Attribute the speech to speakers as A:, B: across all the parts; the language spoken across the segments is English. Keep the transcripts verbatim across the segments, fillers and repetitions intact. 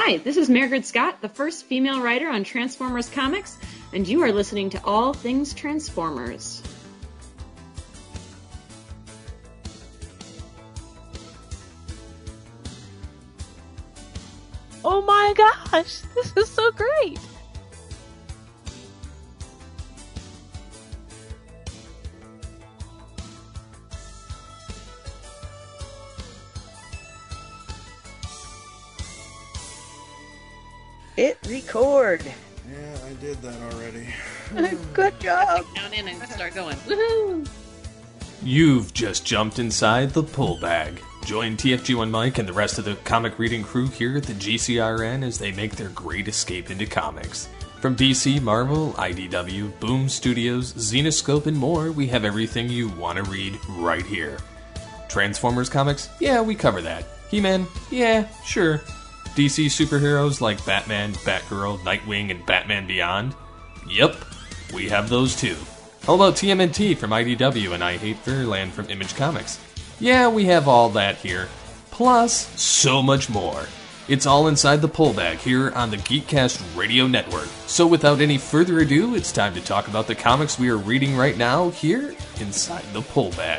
A: Hi, this is Margaret Scott, the first female writer on Transformers Comics, and you are listening to All Things Transformers.
B: Oh my gosh, this is so great!
C: Hit record.
D: Yeah, I did that already.
C: Good job.
B: Down in and start going. Woohoo!
E: You've just jumped inside the pull bag. Join T F G one Mike and the rest of the comic reading crew here at the G C R N as they make their great escape into comics. From D C, Marvel, I D W, Boom Studios, Zenoscope, and more, we have everything you want to read right here. Transformers comics? Yeah, we cover that. He-Man? Yeah, sure. D C superheroes like Batman, Batgirl, Nightwing, and Batman Beyond? Yep, we have those too. How about T M N T from I D W and I Hate Fairyland from Image Comics? Yeah, we have all that here. Plus, so much more. It's all inside the pull bag here on the Geekcast Radio Network. So without any further ado, it's time to talk about the comics we are reading right now here inside the pull bag.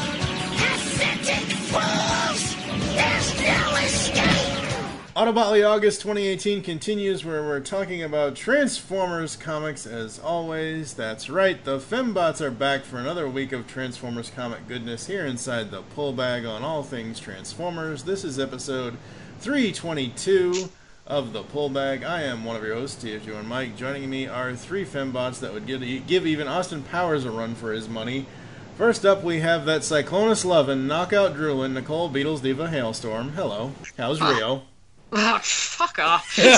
D: Autobotly August twenty eighteen continues where we're talking about Transformers comics as always. That's right, the Fembots are back for another week of Transformers comic goodness here inside the pull bag on all things Transformers. This is episode three twenty-two of the pull bag. I am one of your hosts, T F G one Mike. Joining me are three Fembots that would give, give even Austin Powers a run for his money. First up, we have that Cyclonus lovin', knockout drooling, Nicole Beatles Diva Hailstorm. Hello. How's Rio?
F: Oh, fuck off. Sorry.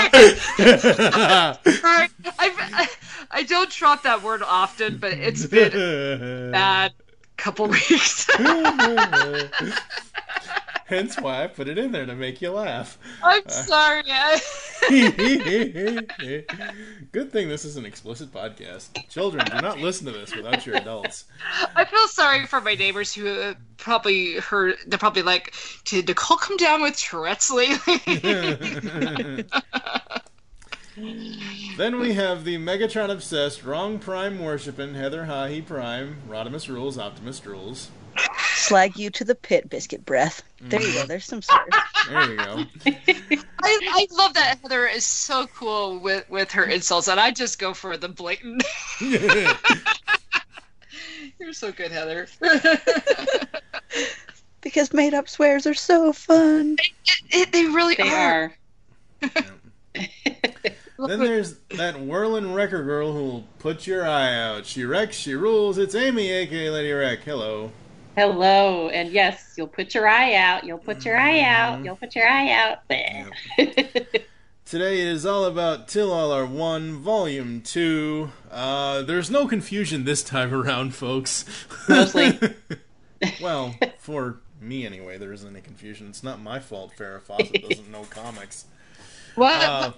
F: Sorry. I, I don't drop that word often, but it's been a bad couple weeks.
D: Hence why I put it in there, to make you laugh.
F: I'm sorry.
D: Good thing this is an explicit podcast. Children, do not listen to this without your adults.
F: I feel sorry for my neighbors who uh, probably heard, they're probably like, did Nicole come down with Tourette's lately?
D: Then we have the Megatron obsessed, wrong prime worshipping Heather Hahi Prime, Rodimus rules, Optimus rules.
C: Slag you to the pit, Biscuit Breath. There you go, there's some stars.
D: There you go.
F: I, I love that Heather is so cool with, with her insults, and I just go for the blatant. You're so good, Heather.
C: Because made-up swears are so fun.
F: It, it, they really
B: They
F: are.
B: are.
D: Then there's that whirling wrecker girl who'll put your eye out. She wrecks, she rules. It's Amy, aka Lady Wreck. Hello.
B: Hello, and yes, you'll put your eye out. You'll put your eye out. You'll put your eye out.
D: Yep. Today it is all about Till All Are One, Volume two. Uh, there's no confusion this time around, folks.
B: Mostly.
D: Well, for me anyway, there isn't any confusion. It's not my fault Farrah Fawcett doesn't know comics.
F: What?
D: Uh,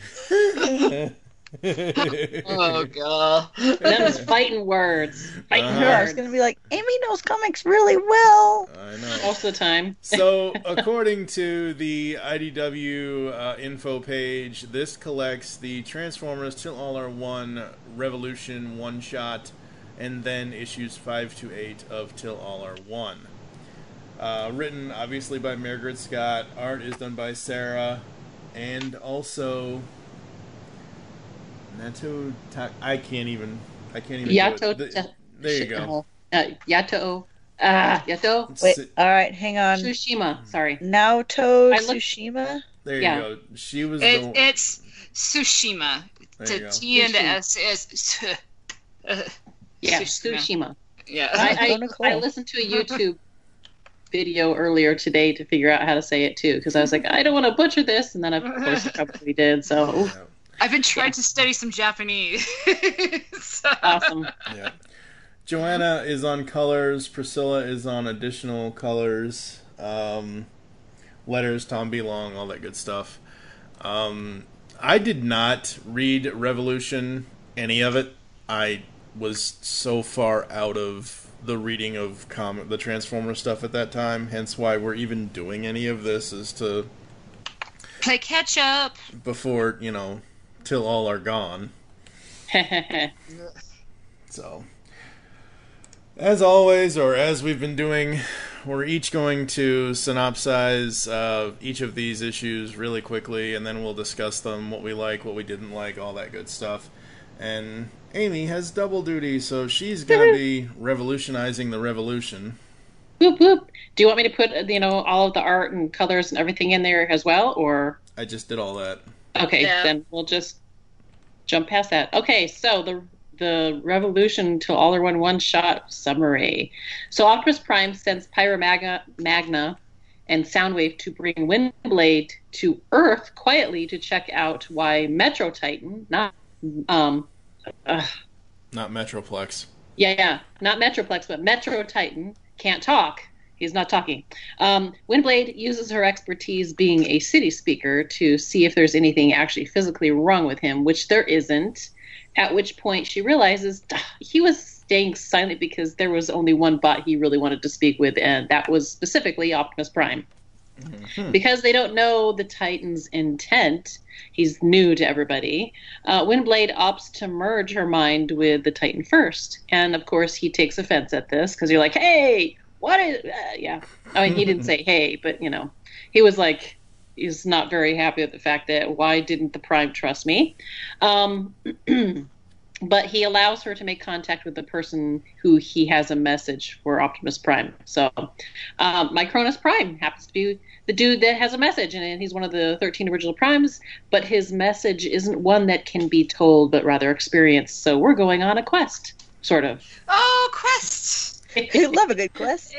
F: Oh, God.
B: That was fighting words. Fighting
D: Uh-huh.
C: I was
B: words.
C: going to be like, Amy knows comics really well.
D: I know.
B: Most of the time.
D: So, according to the I D W uh, info page, this collects the Transformers Till All Are One Revolution one-shot, and then issues five to eight of Till All Are One. Uh, written, obviously, by Margaret Scott. Art is done by Sarah. And also... Nato... Ta- I can't even... I can't even...
B: Yato.
D: do it. The- there you go.
B: Uh, Yato. Ah, Yato.
C: Wait,
D: Si-
C: all right, hang on.
B: Tsushima. Sorry.
C: Naoto
B: I looked-
C: Tsushima?
D: There you
B: Yeah.
D: go. She was
F: It,
D: the...
F: it's Tsushima.
D: There you
F: The
D: go.
F: T and the S is... Uh,
B: Yeah,
F: Tsushima.
B: Tsushima.
F: yeah.
B: I,
C: Oh,
B: I,
C: Nicole.
B: I listened to a YouTube video earlier today to figure out how to say it too, because I was like, I don't want to butcher this, and then of course I probably did. So
D: Yeah.
F: I've been trying
B: Yeah.
F: to study some Japanese. So-
B: awesome.
D: Yeah. Joanna is on colors. Priscilla is on additional colors. Um, letters, Tom B. Long, all that good stuff. Um, I did not read Revolution, any of it. I was so far out of the reading of comic, the Transformer stuff at that time. Hence why we're even doing any of this, is to
F: Play catch up.
D: before, you know, till all are gone. So, as always, or as we've been doing, we're each going to synopsize uh, each of these issues really quickly, and then we'll discuss them, what we like, what we didn't like, all that good stuff. And Amy has double duty, so she's going to be revolutionizing the revolution.
B: Whoop, whoop. Do you want me to put, you know, all of the art and colors and everything in there as well, or?
D: I just did all that.
B: Okay,
F: Yeah.
B: then we'll just jump past that. Okay, so the the Revolution to All are One one-shot summary. So Optimus Prime sends Pyra Magna, Magna and Soundwave to bring Windblade to Earth quietly to check out why Metro Titan, not um, uh,
D: Not Metroplex.
B: yeah, yeah, not Metroplex, but Metro Titan can't talk. He's not talking. Um, Windblade uses her expertise being a city speaker to see if there's anything actually physically wrong with him, which there isn't. At which point she realizes he was staying silent because there was only one bot he really wanted to speak with, and that was specifically Optimus Prime.
D: Mm-hmm.
B: Because they don't know the Titan's intent, he's new to everybody, uh, Windblade opts to merge her mind with the Titan first. And, of course, he takes offense at this because you're like, hey, what is... Uh, yeah. I mean, he didn't say hey, but, you know, he was like... He's not very happy with the fact that why didn't the Prime trust me? Um, but he allows her to make contact with the person who he has a message for Optimus Prime. So um, Micronus Prime happens to be the dude that has a message, and he's one of the thirteen original Primes, but his message isn't one that can be told, but rather experienced. So we're going on a quest, sort of.
F: Oh, quest!
C: You love a good quest.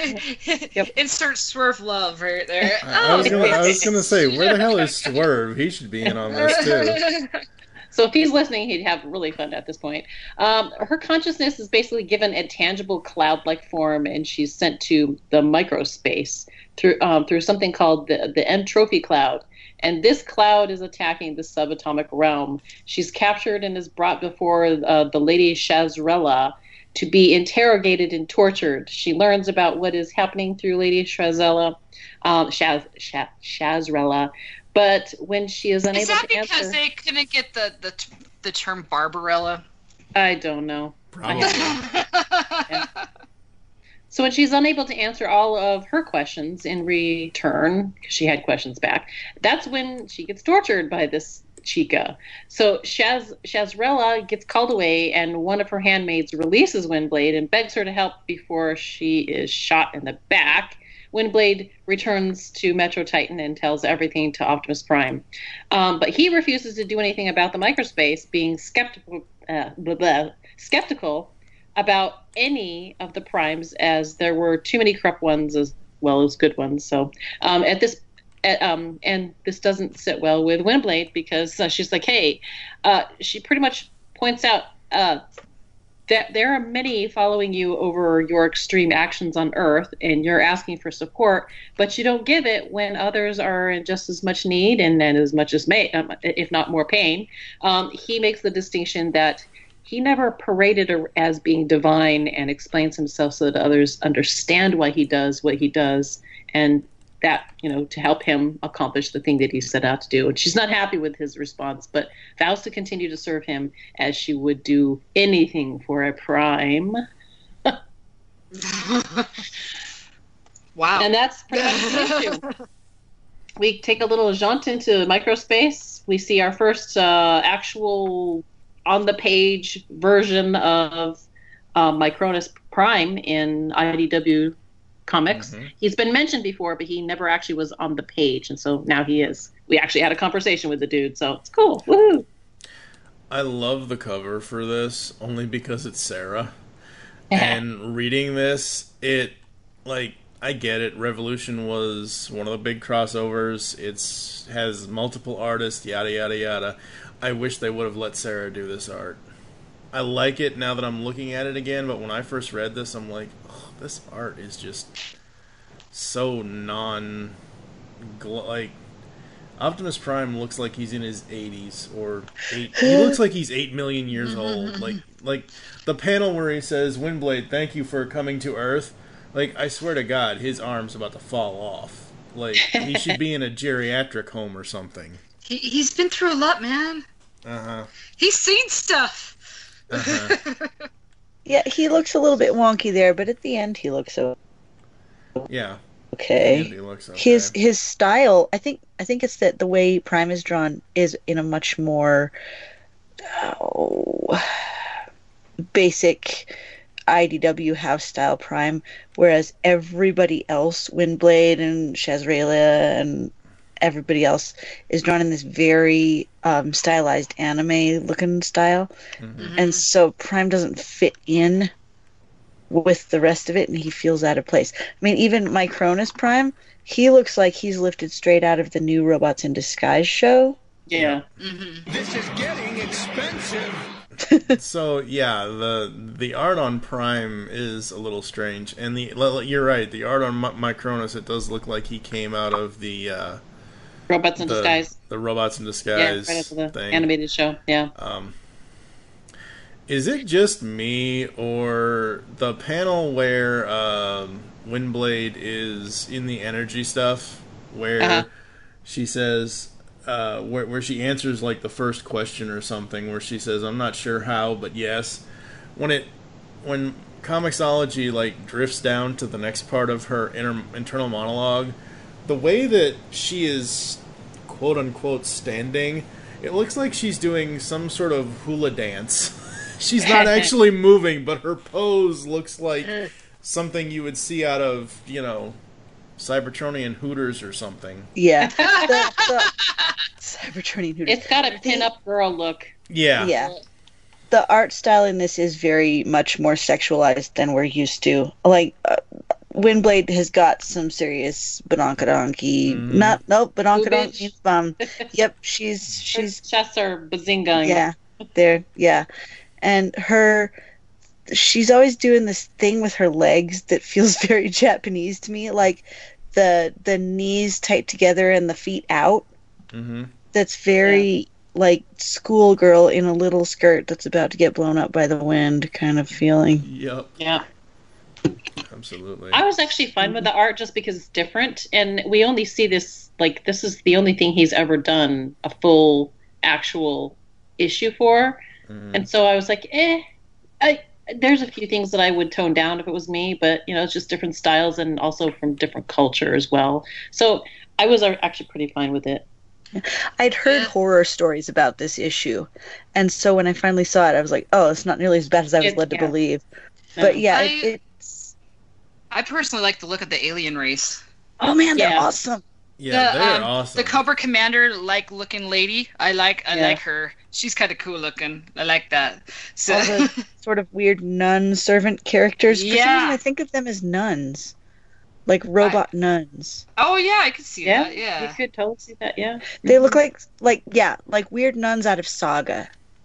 B: Yep.
F: Insert Swerve love right there.
D: I, I was
F: Oh,
D: gonna, I was
F: yes.
D: gonna say, where the hell is Swerve? He should be in on this too.
B: So if he's listening, he'd have really fun at this point. Um, her consciousness is basically given a tangible cloud-like form, and she's sent to the microspace through um, through something called the the M Trophy Cloud. And this cloud is attacking the subatomic realm. She's captured and is brought before uh, the Lady Shazrella to be interrogated and tortured. She learns about what is happening through Lady Shazrella, um, Shaz, Shaz, Shazrella. But when she is unable
F: Is that
B: to
F: because
B: answer,
F: they couldn't get the, the, the term Barbarella?
B: I don't know.
D: Probably.
B: Yeah. So when she's unable to answer all of her questions in return, because she had questions back, that's when she gets tortured by this Chica. So Shaz Shazrella gets called away, and one of her handmaids releases Windblade and begs her to help before she is shot in the back. Windblade returns to Metro Titan and tells everything to Optimus Prime. Um, but he refuses to do anything about the microspace, being skeptical, uh, blah, blah, skeptical about any of the Primes, as there were too many corrupt ones as well as good ones. So um, at this at, um, and this doesn't sit well with Windblade because uh, she's like, hey, uh, she pretty much points out uh, that there are many following you over your extreme actions on Earth, and you're asking for support, but you don't give it when others are in just as much need and, and as much as may, um, if not more pain. Um, he makes the distinction that he never paraded as being divine and explains himself so that others understand why he does what he does, and that, you know, to help him accomplish the thing that he set out to do. And she's not happy with his response, but vows to continue to serve him as she would do anything for a Prime.
F: Wow.
B: And that's pretty much the issue. We take a little jaunt into microspace. We see our first uh, actual on-the-page version of uh, Micronus Prime in I D W Comics.
D: Mm-hmm.
B: He's been mentioned before, but he never actually was on the page, and so now he is. We actually had a conversation with the dude, so it's cool. Woohoo!
D: I love the cover for this only because it's Sarah. And reading this, it, like, I get it. Revolution was one of the big crossovers. It's has multiple artists, yada, yada, yada. I wish they would have let Sarah do this art. I like it now that I'm looking at it again, but when I first read this, I'm like, oh, this art is just so non... like, Optimus Prime looks like he's in his eighties, or eight. He looks like he's eight million years old. Like, like the panel where he says, "Windblade, thank you for coming to Earth." Like, I swear to God, his arm's about to fall off. Like, he should be in a geriatric home or something.
F: He, he's been through a lot, man.
D: Uh-huh.
F: He's seen stuff.
D: Uh-huh.
C: Yeah, he looks a little bit wonky there, but at the end he looks so
D: Yeah.
C: okay.
D: He looks okay.
C: His his style, I think I think it's that the way Prime is drawn is in a much more oh, basic I D W house style Prime, whereas everybody else, Windblade and Shazrayla and everybody else, is drawn in this very um, stylized anime looking style.
D: Mm-hmm.
C: And so Prime doesn't fit in with the rest of it, and he feels out of place. I mean, even Micronus Prime, he looks like he's lifted straight out of the new Robots in Disguise show.
B: Yeah.
F: Mm-hmm.
G: This is getting expensive.
D: So yeah, the the art on Prime is a little strange, and the you're right. The art on My- Micronus, it does look like he came out of the uh,
B: Robots in
D: the,
B: Disguise.
D: the Robots in
B: Yeah,
D: Disguise
B: right after the
D: thing.
B: animated show. Yeah.
D: Um, is it just me, or the panel where um, Windblade is in the energy stuff, where
B: Uh-huh.
D: she says, uh, where, where she answers like the first question or something, where she says, "I'm not sure how, but yes." When it, when Comixology like drifts down to the next part of her inner, internal monologue, the way that she is, quote unquote, standing, it looks like she's doing some sort of hula dance. She's not actually moving, but her pose looks like something you would see out of, you know, Cybertronian Hooters or something.
C: Yeah. the, the Cybertronian Hooters.
B: It's got a pin-up girl look.
D: Yeah.
C: Yeah. The art style in this is very much more sexualized than we're used to. Like, uh, Windblade has got some serious Badonkadonky.
D: Mhm.
C: Not, nope, Badonkadonk
B: Boobage.
C: means bum. Yep, she's, she's,
B: Her chests are bazinga.
C: yeah, there, yeah. And her, she's always doing this thing with her legs that feels very Japanese to me. Like, the, the knees tight together and the feet out.
D: Mm-hmm.
C: That's very like schoolgirl in a little skirt that's about to get blown up by the wind kind of feeling.
D: Yep.
B: Yeah.
D: Absolutely.
B: I was actually fine with the art just because it's different, and we only see this, like, this is the only thing he's ever done a full actual issue for.
D: Mhm.
B: And so I was like, eh, I, there's a few things that I would tone down if it was me, but, you know, it's just different styles and also from different culture as well. So I was actually pretty fine with it.
C: I'd heard horror stories about this issue, and so when I finally saw it, I was like, oh, it's not nearly as bad as I was
B: It-
C: led to
B: yeah.
C: believe. But yeah,
F: I-
C: it, it's...
F: I personally like the look of the alien race.
C: Oh man, they're
B: Yeah.
C: awesome.
D: yeah,
F: the,
D: they're
F: um,
D: awesome.
F: The Cobra Commander like looking lady. I like I
B: Yeah.
F: like her. She's kind of cool looking. I like that. So
C: All the sort of weird nun servant characters. For some
F: Yeah.
C: reason, I think of them as nuns. Like robot nuns.
F: oh yeah, I could see
B: Yeah,
F: that. Yeah.
B: you could totally see that, yeah.
C: They look like, like yeah, like weird nuns out of Saga.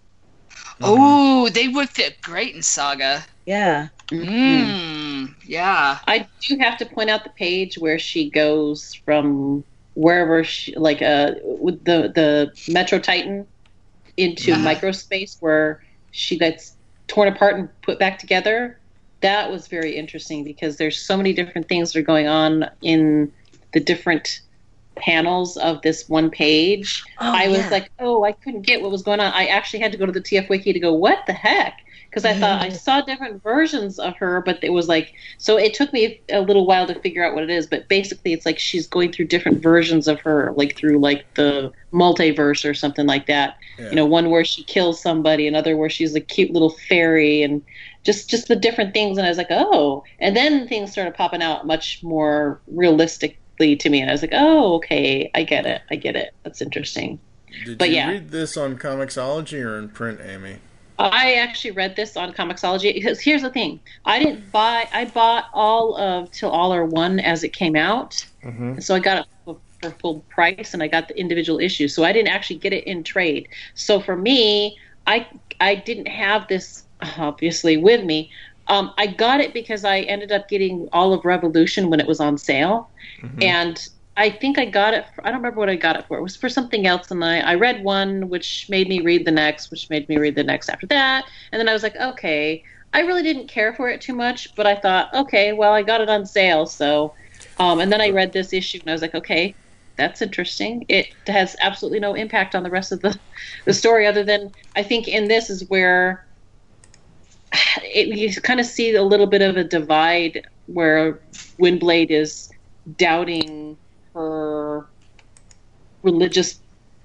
F: Oh, they would fit great in Saga.
C: Yeah.
F: Mm, yeah.
B: I do have to point out the page where she goes from wherever she, like, uh, with the the Metro Titan into
F: Uh-huh.
B: microspace, where she gets torn apart and put back together. That was very interesting because there's so many different things that are going on in the different panels of this one page.
C: Oh,
B: I was
C: yeah.
B: like, oh, I couldn't get what was going on. I actually had to go to the T F Wiki to go, what the heck? Because I thought I saw different versions of her, but it was like, so it took me a little while to figure out what it is. But basically, it's like she's going through different versions of her, like through like the multiverse or something like that.
D: Yeah.
B: You know, one where she kills somebody, another where she's a cute little fairy, and just just the different things. And I was like, oh. And then things started popping out much more realistically to me, and I was like, oh, okay, I get it, I get it. That's interesting.
D: Did
B: but
D: you
B: yeah.
D: read this on Comixology or in print, Amy?
B: I actually read this on Comixology because here's the thing: I didn't buy. I bought all of Till All Are One as it came out,
D: Mm-hmm.
B: so I got it for, for full price, and I got the individual issues. So I didn't actually get it in trade. So for me, I I didn't have this obviously with me. Um, I got it because I ended up getting all of Revolution when it was on sale,
D: Mm-hmm.
B: and I think I got it. For, I don't remember what I got it for. It was for something else, and I, I read one, which made me read the next, which made me read the next after that, and then I was like, okay. I really didn't care for it too much, but I thought, okay, well, I got it on sale, so Um, and then I read this issue and I was like, okay, that's interesting. It has absolutely no impact on the rest of the, the story, other than I think in this is where it, you kind of see a little bit of a divide where Windblade is doubting her religious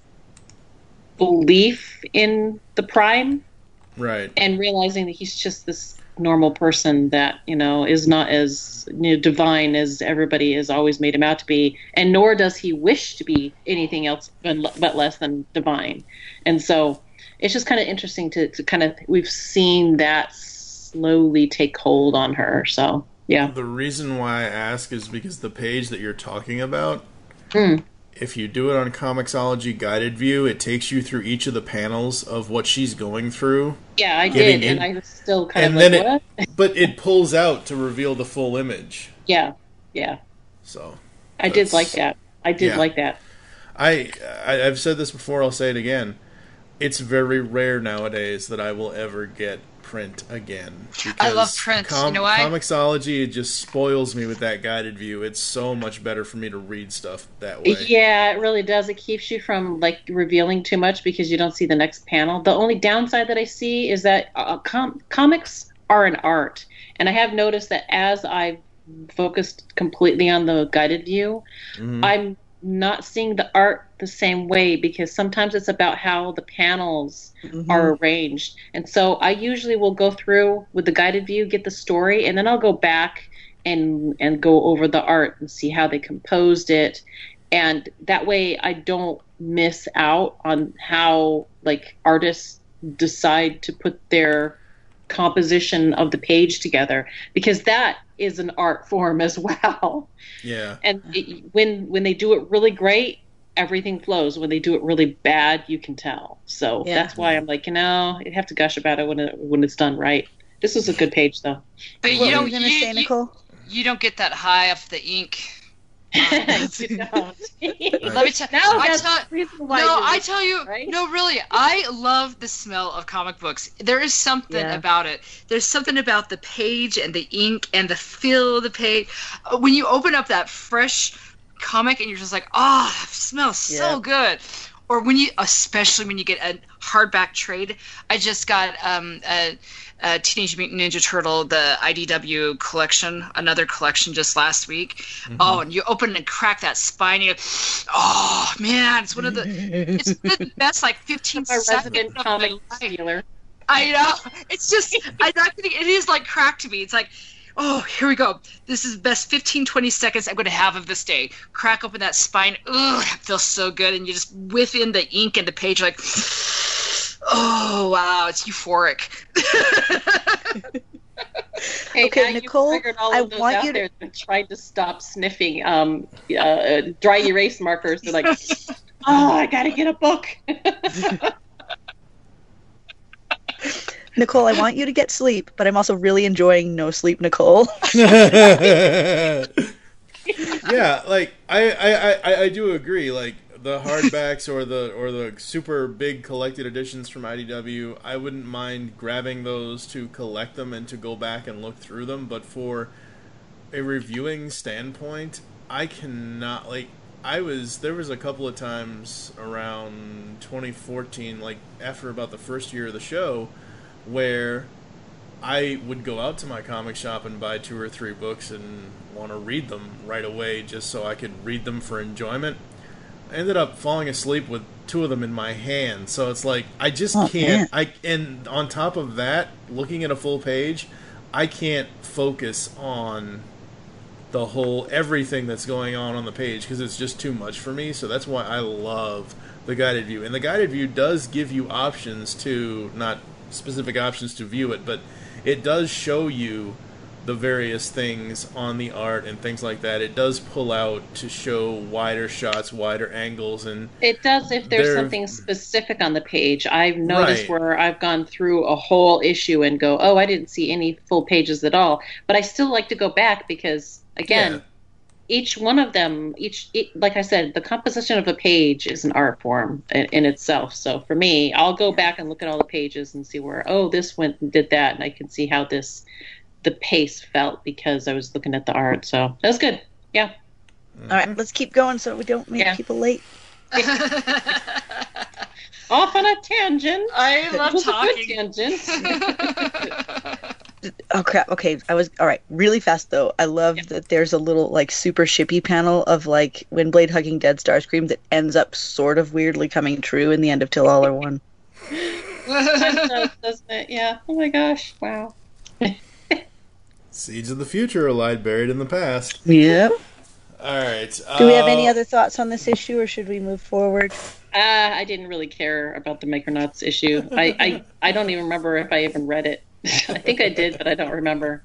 B: belief in the Prime,
D: Right.
B: and realizing that he's just this normal person that, you know, is not as, you know, divine as everybody has always made him out to be, and nor does he wish to be anything else but, but less than divine. And so it's just kind of interesting to, to kind of, we've seen that slowly take hold on her. So yeah.
D: The reason why I ask is because the page that you're talking about,
B: Mm.
D: if you do it on Comixology Guided View, it takes you through each of the panels of what she's going through.
B: Yeah, I
D: Getting
B: did,
D: in-
B: and I was still kind
D: and
B: of
D: then
B: like,
D: it,
B: what?
D: but it pulls out to reveal the full image.
B: Yeah, yeah.
D: So
B: I did
D: that's-
B: like that. I did
D: yeah.
B: like that.
D: I, I I've said this before. I'll say it again. It's very rare nowadays that I will ever get print again.
F: I love
D: because
F: print.
D: Com-
F: You know why?
D: Comixology, it just spoils me with that guided view. It's so much better for me to read stuff that way.
B: Yeah, it really does. It keeps you from like revealing too much because you don't see the next panel. The only downside that I see is that uh, com- comics are an art, and I have noticed that as I've focused completely on the guided view,
D: Mhm.
B: I'm not seeing the art the same way, because sometimes it's about how the panels
C: Mm-hmm.
B: are arranged. And so I usually will go through with the guided view, get the story, and then I'll go back and and go over the art and see how they composed it. And that way I don't miss out on how like artists decide to put their composition of the page together, because that is an art form as well.
D: Yeah.
B: And it, when when they do it really great, everything flows. When they do it really bad, you can tell. So
C: Yeah.
B: that's why I'm like, you know, you have to gush about it when it when it's done right. This was a good page, though.
F: But
C: What
F: you
C: were
F: don't
C: you gonna
F: you,
C: say,
F: you-
C: Nicole?
F: you don't get that high off the ink.
B: You don't.
F: Let me tell
B: Now
F: I
B: that's
F: tell
B: the reason why
F: no,
B: you-
F: I tell you,
B: right?
F: no, really, I love the smell of comic books. There is something
C: Yeah.
F: about it. There's something about the page and the ink and the feel of the page. Uh, When you open up that fresh comic and you're just like, oh, it smells so
C: Yeah.
F: good. Or when you, especially when you get a hardback trade. I just got um, a, a Teenage Mutant Ninja Turtle, the I D W collection, another collection just last week. Oh, and you open and crack that spine. You, oh man, it's one of the, it's the best like fifteen
B: My
F: seconds
B: resident
F: of
B: comic
F: my life.
B: stealer.
F: I know. It's just, I'm not kidding. It is like crack to me. It's like, oh, here we go. This is the best fifteen, twenty seconds I'm going to have of this day. Crack open that spine. Ugh, it feels so good. And you just whiff in the ink and the page like, oh, wow, it's euphoric.
B: Hey,
C: Okay,
B: now you've
C: Nicole,
B: triggered all
C: I
B: of those
C: want
B: out
C: you to-
B: there that tried to stop sniffing um, uh, dry erase markers. They're like, oh, I got to get a book.
C: Nicole, I want you to get sleep, but I'm also really enjoying no sleep, Nicole.
D: Yeah, like I, I, I, I do agree. Like the hardbacks or the or the super big collected editions from I D W, I wouldn't mind grabbing those to collect them and to go back and look through them. But for a reviewing standpoint, I cannot like. I was there was a couple of times around twenty fourteen, like after about the first year of the show, where I would go out to my comic shop and buy two or three books and want to read them right away just so I could read them for enjoyment. I ended up falling asleep with two of them in my hand, so it's like I just
C: Oh,
D: can't. I and on top of that, looking at a full page, I can't focus on the whole everything that's going on on the page because it's just too much for me. So that's why I love the guided view, and the guided view does give you options to not specific options to view it, but it does show you the various things on the art and things like that. It does pull out to show wider shots, wider angles, and
B: It does if there's
D: They're-
B: something specific on the page. I've noticed
D: Right.
B: where I've gone through a whole issue and go, oh, I didn't see any full pages at all. But I still like to go back because, again,
D: Yeah.
B: each one of them, each e- like I said, the composition of a page is an art form in, in itself. So for me, I'll go back and look at all the pages and see where, oh, this went and did that, and I can see how this, the pace felt because I was looking at the art. So that's good. Yeah.
C: All right, let's keep going so we don't make
B: Yeah.
C: people late.
B: Off on a tangent.
F: I
B: It
F: love
B: was a good
F: talking.
B: tangent.
C: Oh crap! Okay, I was all right. Really fast though. I love
B: Yeah.
C: that there's a little like super shippy panel of like Windblade hugging dead Starscream that ends up sort of weirdly coming true in the end of Till All Are One.
B: It does, doesn't it? Yeah. Oh my gosh. Wow.
D: Seeds of the future lie buried in the past.
C: Yep.
D: All right.
C: Do we have any
D: uh,
C: other thoughts on this issue, or should we move forward?
B: Uh, I didn't really care about the Micronauts issue. I, I, I don't even remember if I even read it. I think I did, but I don't remember.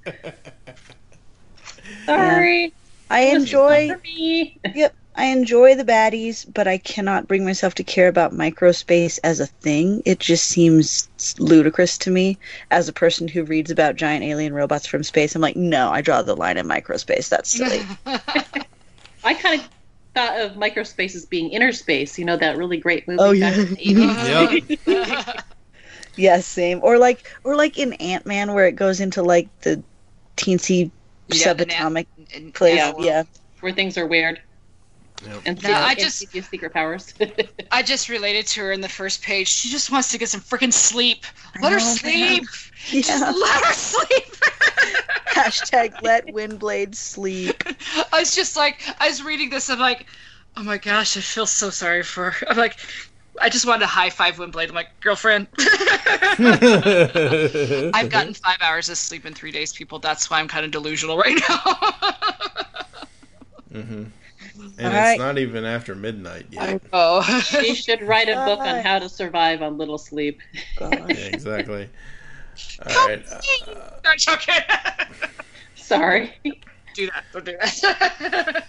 B: Sorry.
C: I
B: It was
C: enjoy.
B: not for me.
C: Yep, I enjoy the baddies, but I cannot bring myself to care about microspace as a thing. It just seems ludicrous to me as a person who reads about giant alien robots from space. I'm like, no, I draw the line in microspace. That's silly.
B: I kind of thought of microspace as being inner space. You know that really great movie
C: Oh,
B: back
C: yeah.
B: in the eighties?
D: Yep.
C: Yes, same. Or like, or like in Ant Man, where it goes into like the teensy
F: Yeah, the
C: subatomic
F: And-
C: place.
B: Yeah.
C: Yeah.
B: Where things are weird.
D: Yep.
B: And
F: No, I
B: and
F: just-
B: give you secret powers.
F: I just related to her in the first page. She just wants to get some freaking sleep. Let her
C: know, man.
F: sleep.
C: Yeah.
F: Just let her sleep.
C: Hashtag let Windblade sleep.
F: I was just like, I was reading this. I'm like, oh my gosh, I feel so sorry for her. I'm like, I just wanted to high five Windblade. I'm like, girlfriend. I've gotten five hours of sleep in three days, people. That's why I'm kind of delusional right now.
D: Mm-hmm. And
C: All
D: it's
C: right.
D: not even after midnight yet.
F: oh.
B: You should write a book on
C: Bye.
B: how to survive on little sleep.
C: Gosh.
D: Yeah, exactly. All right. Uh,
F: I'm joking.
B: Sorry.
F: do that. Don't do that.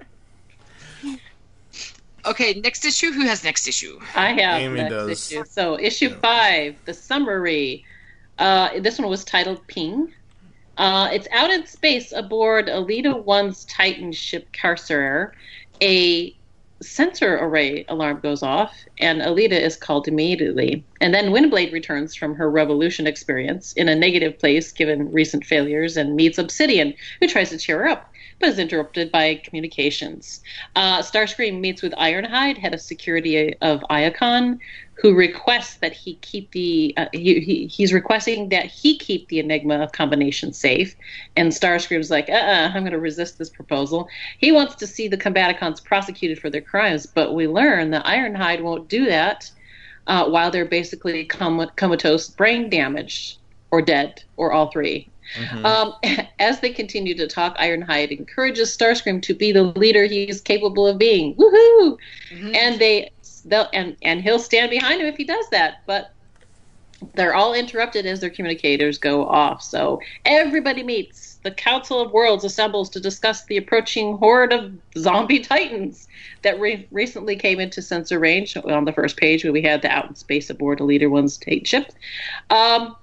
F: Okay, next issue. Who has next issue?
B: I have
D: Amy
B: next
D: does.
B: issue. So issue
D: Yeah.
B: five, the summary. Uh, this one was titled Ping. Uh, it's out in space aboard Alita One's Titan ship Carcer. A sensor array alarm goes off, and Alita is called immediately. And then Windblade returns from her Revolution experience in a negative place given recent failures and meets Obsidian, who tries to cheer her up, but is interrupted by communications. Uh, Starscream meets with Ironhide, head of security of Iacon, who requests that he keep the uh, he, he, he's requesting that he keep the Enigma combination safe. And Starscream's like, uh-uh, I'm going to resist this proposal. He wants to see the Combaticons prosecuted for their crimes, but we learn that Ironhide won't do that uh, while they're basically com- comatose, brain damaged, or dead, or all three.
D: mhm.
B: Um, as they continue to talk, Ironhide encourages Starscream to be the leader he's capable of being. Woohoo!
F: Mhm.
B: And they, they'll, and and he'll stand behind him if he does that. But they're all interrupted as their communicators go off. So everybody meets. The Council of Worlds assembles to discuss the approaching horde of zombie titans that re- recently came into sensor range. On the first page, where we had the out in space aboard a Leader One's Titan ship. Um,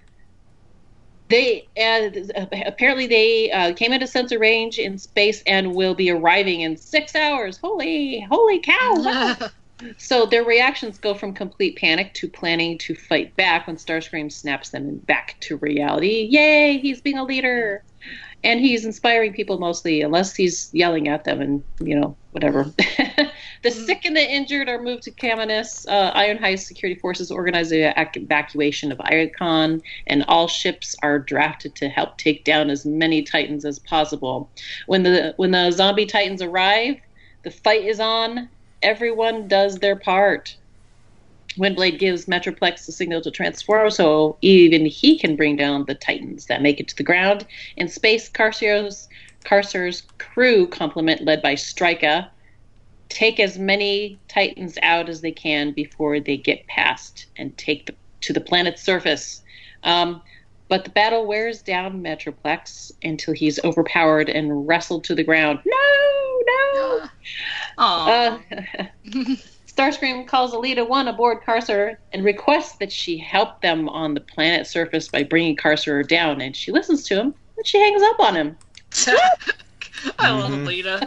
B: They uh, apparently they uh, came into sensor range in space and will be arriving in six hours. Holy, holy cow! Wow. So their reactions go from complete panic to planning to fight back when Starscream snaps them back to reality. Yay! He's being a leader, and he's inspiring people mostly, unless he's yelling at them and you know whatever. The sick and the injured are moved to Caminus. Uh, Ironhide's security forces organize the ac- evacuation of Iacon, and all ships are drafted to help take down as many Titans as possible. When the when the zombie Titans arrive, the fight is on. Everyone does their part. Windblade gives Metroplex the signal to transform, so even he can bring down the Titans that make it to the ground. In space, Carcer's, Carcer's crew complement, led by Strika, take as many Titans out as they can before they get past and take the, to the planet's surface. Um, but the battle wears down Metroplex until he's overpowered and wrestled to the ground. No, no!
F: Aw.
B: Uh, Starscream calls Alita One aboard Carcer and requests that she help them on the planet's surface by bringing Carcer down, and she listens to him, and she hangs up on him.
F: I love
D: Mhm.
F: Alita.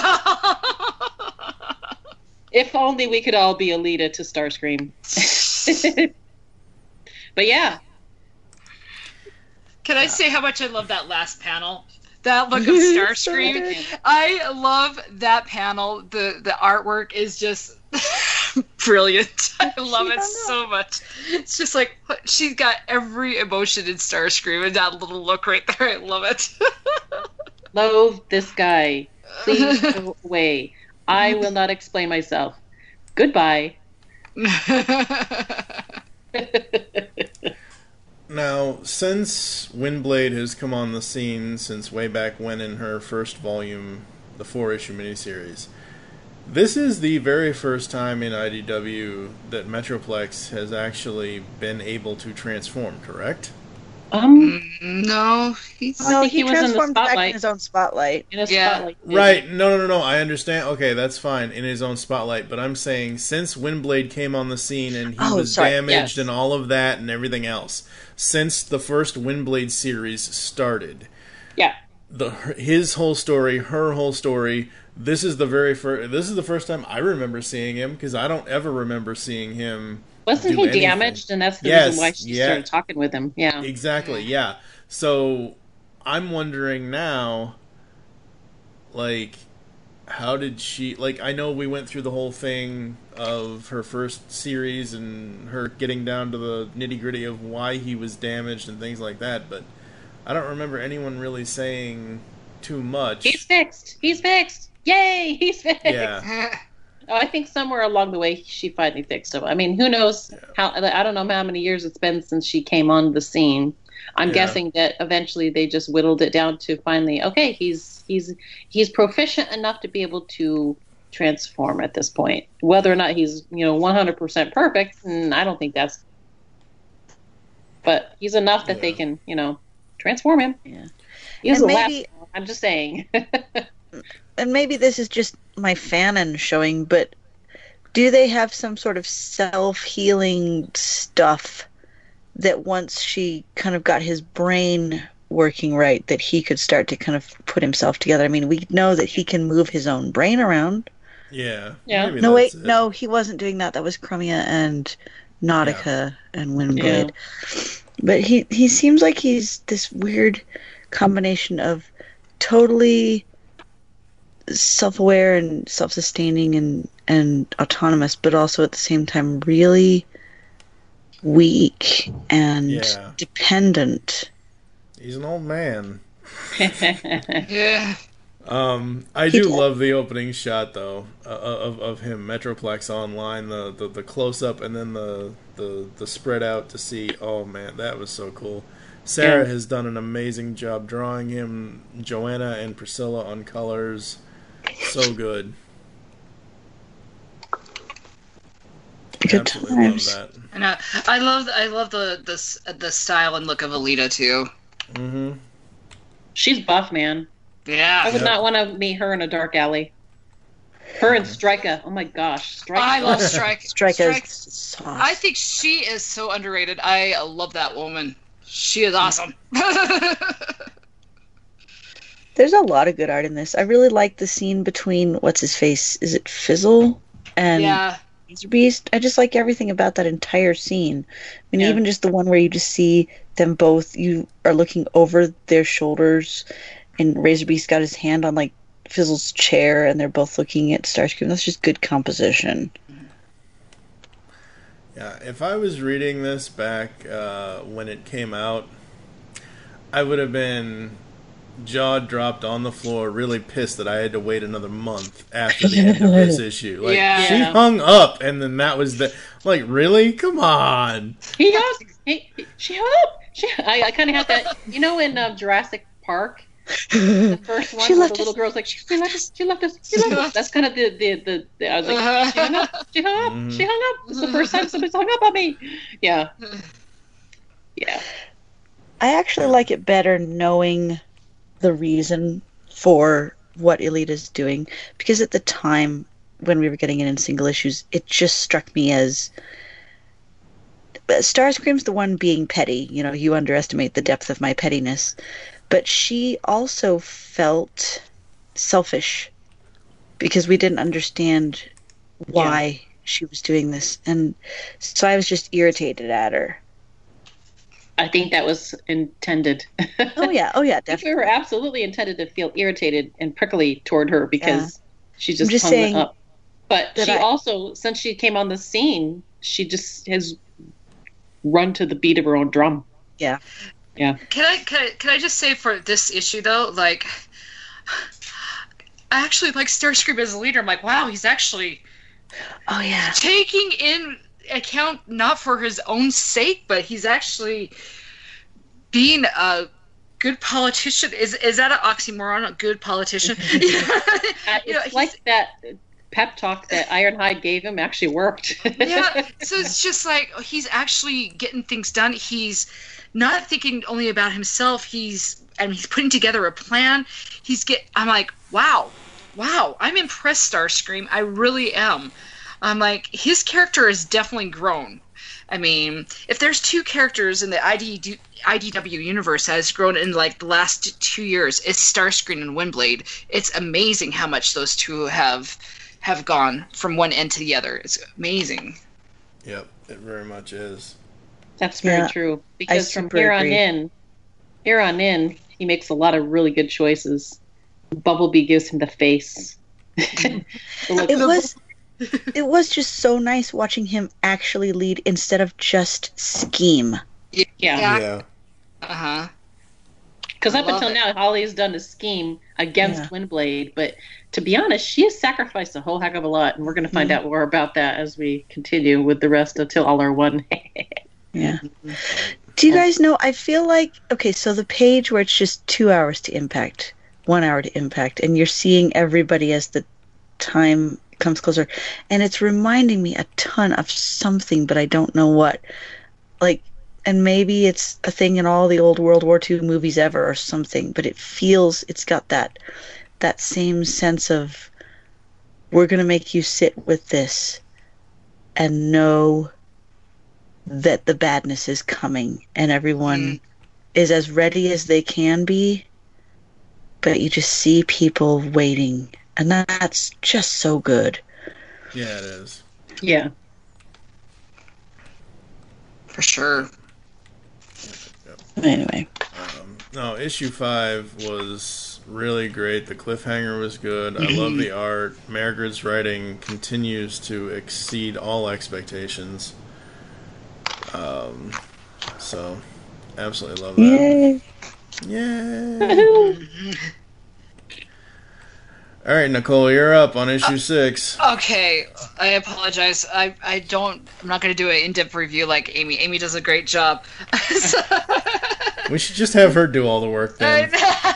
B: If only we could all be Alita to Starscream. But yeah,
F: Can I say how much I love that last panel? That look of Starscream. I love that panel. The the artwork is just brilliant. I love it so much. It's just like she's got every emotion in Starscream, and that little look right there. I love it.
B: Loathe this guy. Please go away. I will not explain myself. Goodbye.
D: Now, since Windblade has come on the scene since way back when in her first volume, the four-issue miniseries, this is the very first time in I D W that Metroplex has actually been able to transform, correct?
B: Um,
F: no, he's
B: I
C: No,
B: think
C: he,
B: he was in the
C: transformed back in
B: spotlight.
C: his own spotlight.
B: in a
F: Yeah.
B: spotlight.
D: Right, no, no, no, no, I understand. Okay, that's fine, in his own spotlight, but I'm saying since Windblade came on the scene and he
C: Oh,
D: was
C: sorry,
D: damaged
B: yes.
D: and all of that and everything else, since the first Windblade series started,
B: Yeah.
D: the his whole story, her whole story, this is the very first, this is the first time I remember seeing him, because I don't ever remember seeing him
B: Wasn't
D: do
B: he
D: anything.
B: damaged? And that's the
D: Yes,
B: reason why she
D: yeah.
B: started talking with him. Yeah.
D: Exactly, yeah. So, I'm wondering now, like, how did she, like, I know we went through the whole thing of her first series and her getting down to the nitty-gritty of why he was damaged and things like that, but I don't remember anyone really saying too much.
B: He's fixed. He's fixed. Yay! He's fixed.
D: Yeah.
B: Oh, I think somewhere along the way she finally fixed him. I mean, who knows how? I don't know how many years it's been since she came on the scene. I'm
D: Yeah.
B: guessing that eventually they just whittled it down to finally, okay, he's he's he's proficient enough to be able to transform at this point. Whether or not he's you know one hundred percent perfect, mm, I don't think that's. But he's enough that they
D: Yeah.
B: can you know transform him.
C: Yeah.
B: He has
C: And
B: a
C: maybe-
B: laugh. I'm just saying.
C: And maybe this is just my fanon showing, but do they have some sort of self-healing stuff that once she kind of got his brain working right, that he could start to kind of put himself together? I mean, we know that he can move his own brain around.
D: Yeah.
B: Yeah.
D: maybe
C: No, wait,
D: that's it.
C: no, he wasn't doing that. That was Chromia and Nautica and Windblade. But he, he seems like he's this weird combination of totally self-aware and self-sustaining and, and autonomous, but also at the same time really weak and
D: Yeah.
C: dependent.
D: He's an old man.
F: yeah.
D: Um, I
C: He
D: do
C: did.
D: love the opening shot though uh, of of him Metroplex online, the, the, the close up and then the, the the spread out to see. Oh man, that was so cool. Sarah
B: Yeah.
D: has done an amazing job drawing him. Joanna and Priscilla on colors, so good.
C: Good
D: Absolutely
C: times.
D: love that.
F: And uh, I love I love the the s- the style and look of Alita too.
D: Mm-hmm.
B: She's buff, man. I
F: Yeah.
B: would
D: Yep.
B: not want to meet her in a dark alley. Her and Strika. Oh my gosh, Strika.
F: I love Strike.
C: Strike
F: Strike-
C: is soft.
F: I think she is so underrated. I love that woman. She is awesome.
C: There's a lot of good art in this. I really like the scene between, what's his face? Is it Fizzle? And
F: yeah.
C: Razor Beast. I just like everything about that entire scene. I mean,
B: Yeah.
C: even just the one where you just see them both, you are looking over their shoulders, and Razor Beast got his hand on, like, Fizzle's chair, and they're both looking at Starscream. That's just good composition.
D: Yeah, if I was reading this back uh, when it came out, I would have been jaw dropped on the floor, really pissed that I had to wait another month after the end of this issue. Like,
F: Yeah.
D: she hung up, and then that was the like, really? Come on.
B: He goes. He, he- she hung up. She, I, I kind of had that. You know, in um, Jurassic Park, the first one,
C: She
B: where
C: left
B: the little
C: us.
B: girl's like, she, she left us. She left us. She left us. That's kind of the, the the the. I was like, she hung up. She hung up. She hung up. This is the first time somebody's hung up on me. Yeah. Yeah.
C: I actually like it better knowing the reason for what Elita's doing, because at the time when we were getting it in single issues, it just struck me as Starscream's the one being petty. You know, you underestimate the depth of my pettiness, but she also felt selfish because we didn't understand why she was doing this, and so I was just irritated at her.
B: I I think that was intended.
C: Oh yeah, oh yeah,
B: I think we
C: definitely.
B: were absolutely intended to feel irritated and prickly toward her because she just,
C: I'm just
B: hung
C: saying
B: up. But
C: that
B: she
C: I-
B: also, since she came on the scene, she just has run to the beat of her own drum.
C: Yeah.
B: Yeah.
F: Can I, can I can I just say for this issue though, like, I actually like Starscream as a leader. I'm like, wow, he's actually
C: Oh yeah.
F: taking in account not for his own sake, but he's actually being a good politician. Is is that an oxymoron? A good politician?
B: Uh,
F: You know,
B: it's
F: he's-
B: like that pep talk that Ironhide gave him actually worked.
F: yeah, so it's just like he's actually getting things done. He's not thinking only about himself. He's and he's putting together a plan. He's get. I'm like, wow, wow. I'm impressed, Starscream. I really am. I'm like, his character has definitely grown. I mean, if there's two characters in the I D, I D W universe that has grown in like the last two years, it's Starscream and Windblade. It's amazing how much those two have have gone from one end to the other. It's amazing.
D: Yep, it very much is.
B: That's very
C: Yeah,
B: true. Because from
C: super
B: here on
C: agree.
B: in, here on in, he makes a lot of really good choices. Bumblebee gives him the face. The look-
C: It was it was just so nice watching him actually lead instead of just scheme.
B: yeah.
D: Yeah.
F: Uh huh.
B: Because
F: I
B: up
F: love
B: until
F: it.
B: now, Holly's done a scheme against
C: Yeah.
B: Windblade, but to be honest, she has sacrificed a whole heck of a lot, and we're going to find out more about that as we continue with the rest of Till All Are One.
C: Yeah. Do you guys know, I feel like, okay, so the page where it's just two hours to impact, one hour to impact, and you're seeing everybody as the time comes closer, and it's reminding me a ton of something, but I don't know what. Like, and maybe it's a thing in all the old World War Two movies ever or something, but it feels, it's got that, that same sense of, we're going to make you sit with this and know that the badness is coming and everyone
F: Mm.
C: is as ready as they can be, but you just see people waiting, and that's just so good.
D: Yeah, it is.
B: Yeah.
F: For sure.
C: Anyway,
D: Um, no, issue five was really great. The cliffhanger was good. I love the art. Margaret's writing continues to exceed all expectations. Um, so, absolutely love that.
C: yay!
D: Yay! All right, Nicole, you're up on issue six.
F: Okay, I apologize. I, I don't. I'm not going to do an in-depth review like Amy. Amy does a great job. So,
D: We should just have her do all the work then.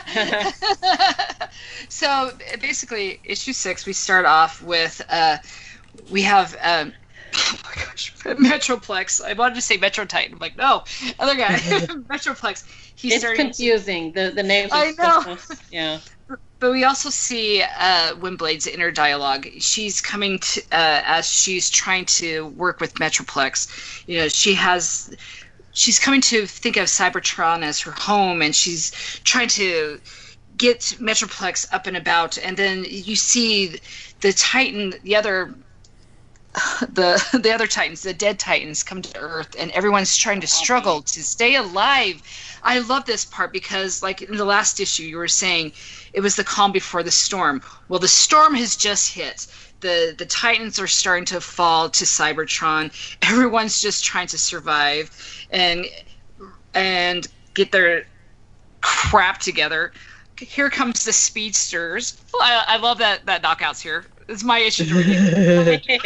F: so basically, issue six, we start off with uh, we have um, oh my gosh, Metroplex. I wanted to say Metro Titan. I'm like, no, other guy, Metroplex. He's
B: It's
F: starting.
B: confusing. The the names are
F: I know.
B: supposed- Yeah.
F: But we also see uh, Windblade's inner dialogue. She's coming to, uh, as she's trying to work with Metroplex. You know, she has, she's coming to think of Cybertron as her home, and she's trying to get Metroplex up and about. And then you see the Titan, the other, the the other Titans, the dead Titans, come to Earth, and everyone's trying to struggle to stay alive. I love this part because, like in the last issue, you were saying it was the calm before the storm. Well, the storm has just hit. The the Titans are starting to fall to Cybertron. Everyone's just trying to survive and and get their crap together. Here comes the speedsters. I, I love that that knockout's here. It's my issue to review.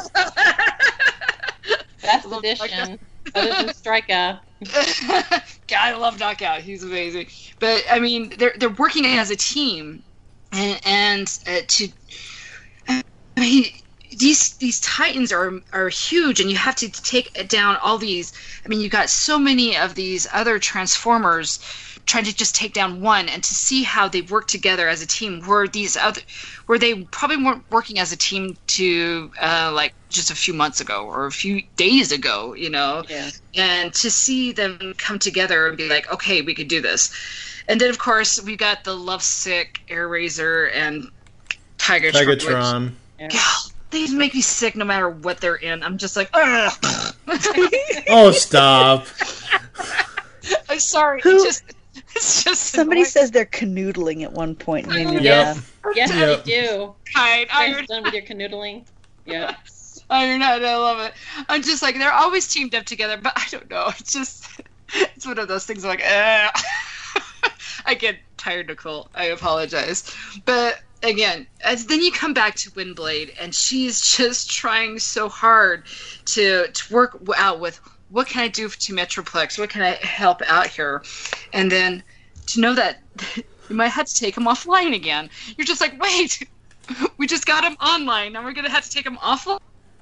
B: Best edition. Other than Strikeout.
F: God, I love Knockout. He's amazing. But I mean, they're they're working as a team, and, and uh, to I mean, these these Titans are are huge, and you have to take down all these. I mean, you got so many of these other Transformers trying to just take down one, and to see how they work together as a team. Were these other, where they probably weren't working as a team to uh, like just a few months ago or a few days ago, you know?
B: Yeah.
F: And to see them come together and be like, okay, we could do this. And then of course we got the lovesick Air Razor and Tiger
D: Tigatron.
F: God, these make me sick no matter what they're in. I'm just like, ugh.
D: Oh, stop.
F: I'm sorry.
C: Who-
F: It just, it's just
C: Somebody
F: annoying.
C: says they're canoodling at one point. And made me
D: Yep.
C: laugh.
B: Yes,
D: Yep.
B: they do.
F: Kind
B: Are you
F: Iron,
B: done with your canoodling? Yeah.
F: Iron Head. I love it. I'm just like they're always teamed up together, but I don't know. It's just it's one of those things. I'm like, eh. I get tired, Nicole. I apologize, but again, as then you come back to Windblade, and she's just trying so hard to to work out with what can I do to Metroplex? What can I help out here? And then to know that you might have to take him offline again. You're just like, wait, we just got him online, and we're gonna have to take him offline.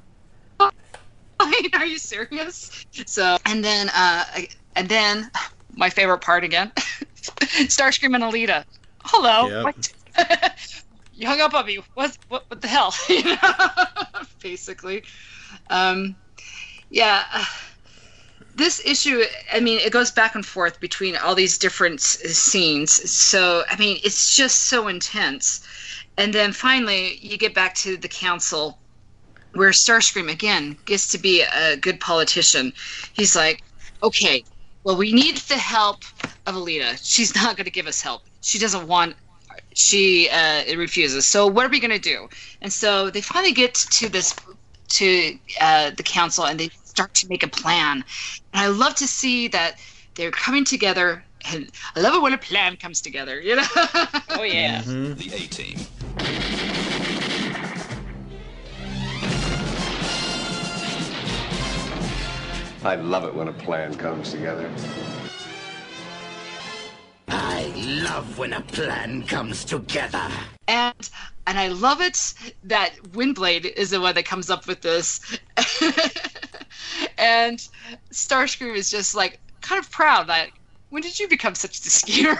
F: Are you serious? So, and then, uh, and then, my favorite part again, Starscream and Alita. Hello.
D: Yep.
F: What? You hung up on me. What? What? What the hell? You know, basically. Um, yeah. This issue, I mean, it goes back and forth between all these different s- scenes. So, I mean, it's just so intense. And then finally, you get back to the council, where Starscream, again, gets to be a good politician. He's like, okay, well, we need the help of Alita. She's not going to give us help. She doesn't want, she uh, refuses. So what are we going to do? And so they finally get to this, to uh, the council, and they start to make a plan. And I love to see that they're coming together, and I love it when a plan comes together, you know?
B: Oh, yeah.
D: Mhm.
G: The A-Team.
H: I love it when a plan comes together.
G: I love when a plan comes together.
F: And and I love it that Windblade is the one that comes up with this. And Starscream is just like kind of proud. Like, when did you become such a schemer?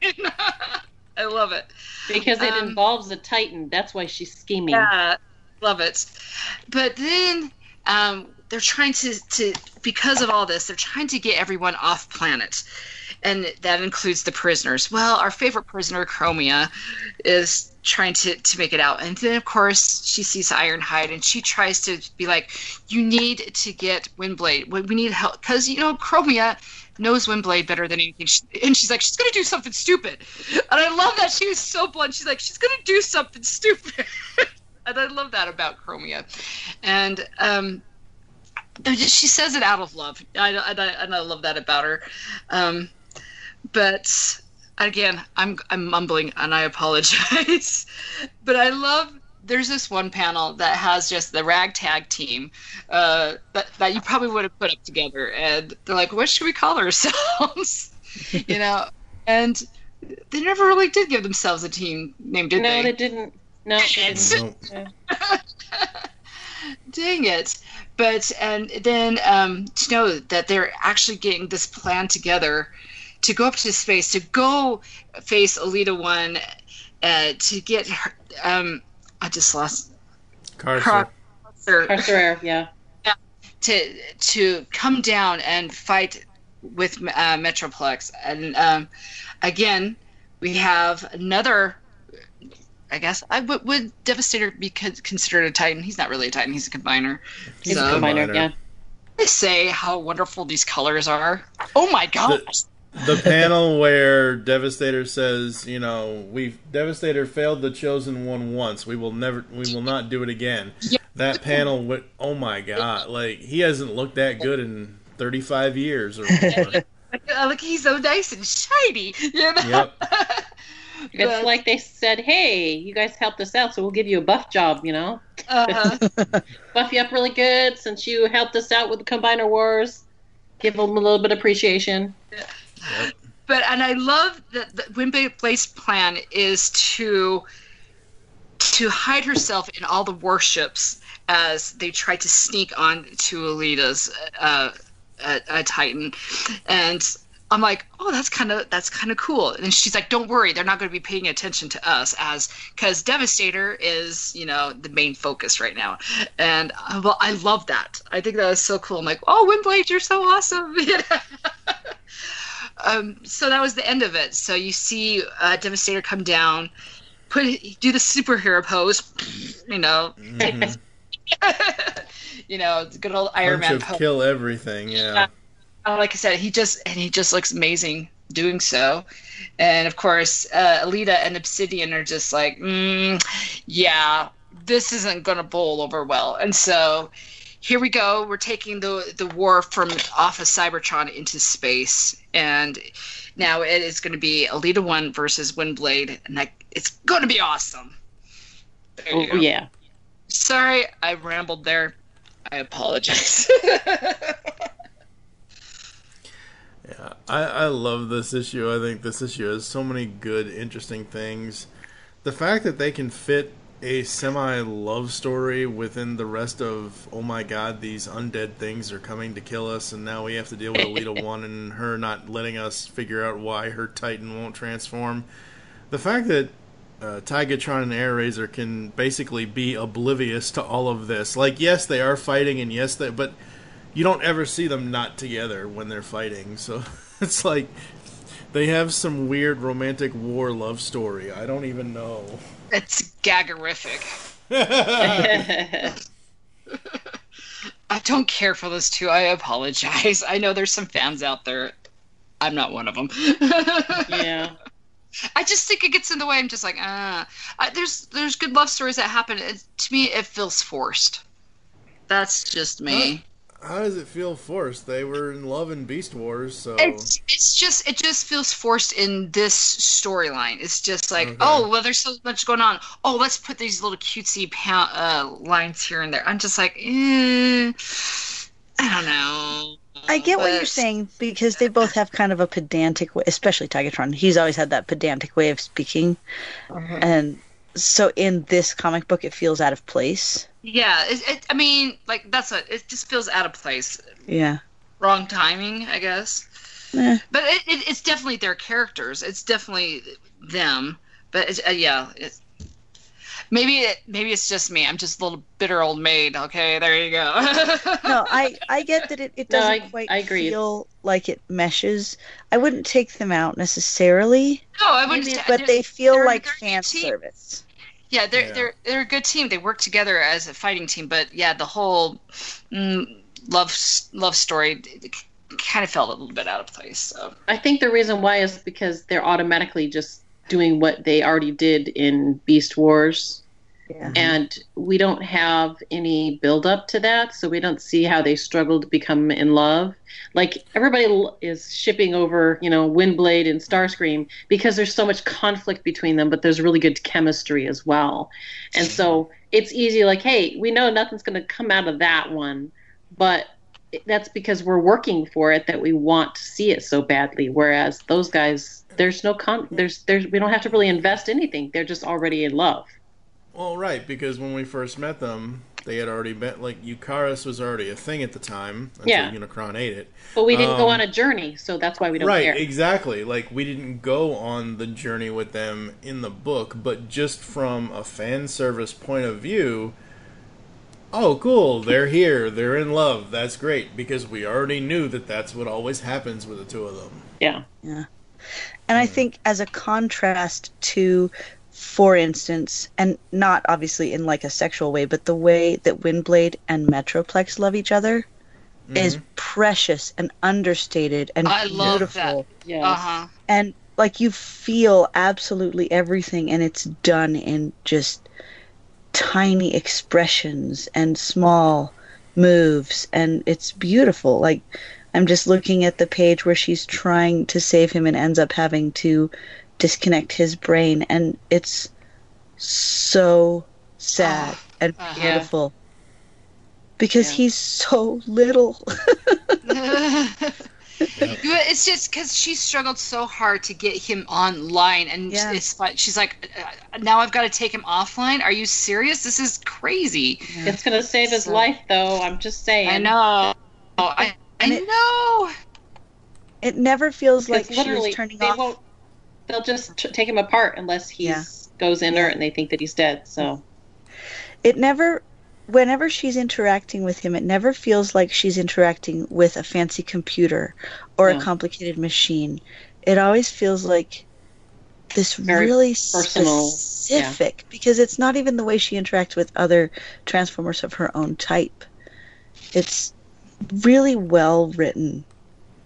F: I love it.
B: Because it
F: Um,
B: involves a Titan. That's why she's scheming.
F: Yeah, love it. But then um, they're trying to, to, because of all this, they're trying to get everyone off planet. And that includes the prisoners. Well, our favorite prisoner, Chromia, is trying to, to make it out. And then, of course, she sees Ironhide, and she tries to be like, you need to get Windblade. We we need help. Because, you know, Chromia knows Windblade better than anything. She, and she's like, she's going to do something stupid. And I love that she was so blunt. She's like, she's going to do something stupid. And I love that about Chromia. And um, she says it out of love. I, and, I, and I love that about her. Um, but again, I'm I'm mumbling, and I apologize. But I love, there's this one panel that has just the ragtag team uh, that, that you probably would have put up together. And they're like, what should we call ourselves? You know? And they never really did give themselves a team name, did
B: no,
F: they?
B: they didn't. No, they
F: It's-
B: didn't.
D: Nope.
F: Dang it. But, and then um, to know that they're actually getting this plan together to go up to space, to go face Alita One, uh, to get her, um, I just lost
D: Carcer.
F: Carcer,
B: Carcerer, yeah.
F: to to come down and fight with uh, Metroplex. And um, again, we have another, I guess, I would, would Devastator be con- considered a Titan? He's not really a Titan, he's a combiner.
B: He's
F: so,
B: a combiner,
D: Combiner.
B: yeah.
F: I say how wonderful these colors are. Oh my gosh.
D: The panel where Devastator says, you know, we Devastator failed the Chosen One once. We will never, we will not do it again.
F: Yeah.
D: That panel went, oh my god, like he hasn't looked that good in thirty-five years or more.
F: Uh, Like he's so nice and shiny, you know.
D: Yep.
B: It's
F: But,
B: like they said, hey, you guys helped us out, so we'll give you a buff job, you know?
F: uh,
B: Buff you up really good since you helped us out with the Combiner Wars. Give them a little bit of appreciation.
F: but and I love that the Windblade's plan is to to hide herself in all the warships as they try to sneak on to Alita's uh, uh, uh, Titan, and I'm like, oh, that's kind of that's kind of cool. And she's like, don't worry, they're not going to be paying attention to us as because Devastator is, you know, the main focus right now. And uh, well, I love that. I think that is so cool. I'm like, oh, Windblade, you're so awesome. You know? um, so that was the end of it. So you see uh, Devastator come down, put do the superhero pose, you know,
D: Mhm.
F: you know, it's a good old Iron
D: Bunch
F: Man
D: of
F: pose.
D: kill everything, yeah.
F: uh, like I said, he just and he just looks amazing doing so. And of course, uh, Alita and Obsidian are just like, mm, yeah, this isn't going to bowl over well. And so here we go. We're taking the the war from off of Cybertron into space, and now it is going to be Alita One versus Windblade, and that, it's going to be awesome. There you
B: Oh,
F: go.
B: yeah.
F: Sorry, I rambled there. I apologize.
D: Yeah, I, I love this issue. I think this issue has so many good, interesting things. The fact that they can fit a semi-love story within the rest of, oh my god, these undead things are coming to kill us, and now we have to deal with Alita one and her not letting us figure out why her Titan won't transform. The fact that uh, Tigatron and Airazor can basically be oblivious to all of this. Like, yes, they are fighting, and yes, they, but you don't ever see them not together when they're fighting. So it's like they have some weird romantic war love story. I don't even know.
F: It's gaggerific. I don't care for those two. I apologize. I know there's some fans out there. I'm not one of them.
B: Yeah.
F: I just think it gets in the way. I'm just like, ah. Uh, there's there's good love stories that happen. It, to me, it feels forced. That's just me.
D: How does it feel forced? They were in love in Beast Wars, so
F: It's it's just it just feels forced in this storyline. It's just like,
D: Okay.
F: oh well, there's so much going on. Oh, let's put these little cutesy pa- uh, lines here and there. I'm just like, eh, I don't know.
C: I get what
F: But-
C: you're saying because they both have kind of a pedantic way, especially Tigatron. He's always had that pedantic way of speaking. And so in this comic book, it feels out of place.
F: Yeah, it, it, I mean, like that's a. It just feels out of place.
C: Yeah.
F: Wrong timing, I guess.
C: Eh.
F: But it, it, it's definitely their characters. It's definitely them. But it's, uh, yeah, it's, maybe it, maybe it's just me. I'm just a little bitter old maid. Okay, there you go.
C: No, I, I get that it, it
B: No,
C: doesn't
B: I-
C: quite
B: I agree.
C: feel like it meshes. I wouldn't take them out necessarily,
F: No, I wouldn't.
C: but
F: they're-
C: they feel
F: they're-
C: like
F: they're a
C: fan
F: team.
C: service.
F: Yeah, they're
D: Yeah.
F: they're they're a good team. They work together as a fighting team. But yeah, the whole mm, love love story kind of felt a little bit out of place. So
B: I think the reason why is because they're automatically just doing what they already did in Beast Wars.
C: Yeah.
B: And we don't have any build up to that, so we don't see how they struggle to become in love. Like everybody l- is shipping over, you know, Windblade and Starscream because there's so much conflict between them, but there's really good chemistry as well. And so it's easy, like, hey, we know nothing's going to come out of that one, but it- that's because we're working for it that we want to see it so badly. Whereas those guys, there's no con, there's there's we don't have to really invest anything. They're just already in love.
D: well, right, because when we first met them, they had already been, like, Eucharis was already a thing at the time until
B: Yeah.
D: Unicron ate it.
B: But we didn't go
D: Um,
B: on a journey, so that's why we don't
D: Right,
B: care.
D: exactly. Like, we didn't go on the journey with them in the book, but just from a fan service point of view, oh, cool, they're here, they're in love, that's great, because we already knew that that's what always happens with the two of them.
B: Yeah.
C: Yeah. And I think as a contrast to, for instance, and not obviously in like a sexual way, but the way that Windblade and Metroplex love each other is precious and understated and
F: I love
C: beautiful.
B: Yes.
F: uh huh.
C: And like you feel absolutely everything, and it's done in just tiny expressions and small moves, and it's beautiful. Like I'm just looking at the page where she's trying to save him and ends up having to disconnect his brain, and it's so sad and
F: uh-huh.
C: beautiful because
B: Yeah.
C: he's so little.
F: It's just because she struggled so hard to get him online, and
C: Yeah.
F: it's like she's like, uh, now I've got to take him offline. Are you serious? This is crazy.
B: It's going to save his
F: So-
B: life, though. I'm just saying.
F: I know. I, I
C: And it-
F: know.
C: It never feels like
B: Because
C: she
B: literally,
C: was turning
B: they
C: off.
B: won't. They'll just t- take him apart unless he
C: Yeah.
B: goes inert and they think that he's dead. So
C: It never, whenever she's interacting with him, it never feels like she's interacting with a fancy computer or
B: No.
C: a complicated machine. It always feels like this
B: Very
C: really
B: personal,
C: specific, because it's not even the way she interacts with other Transformers of her own type. It's really well written.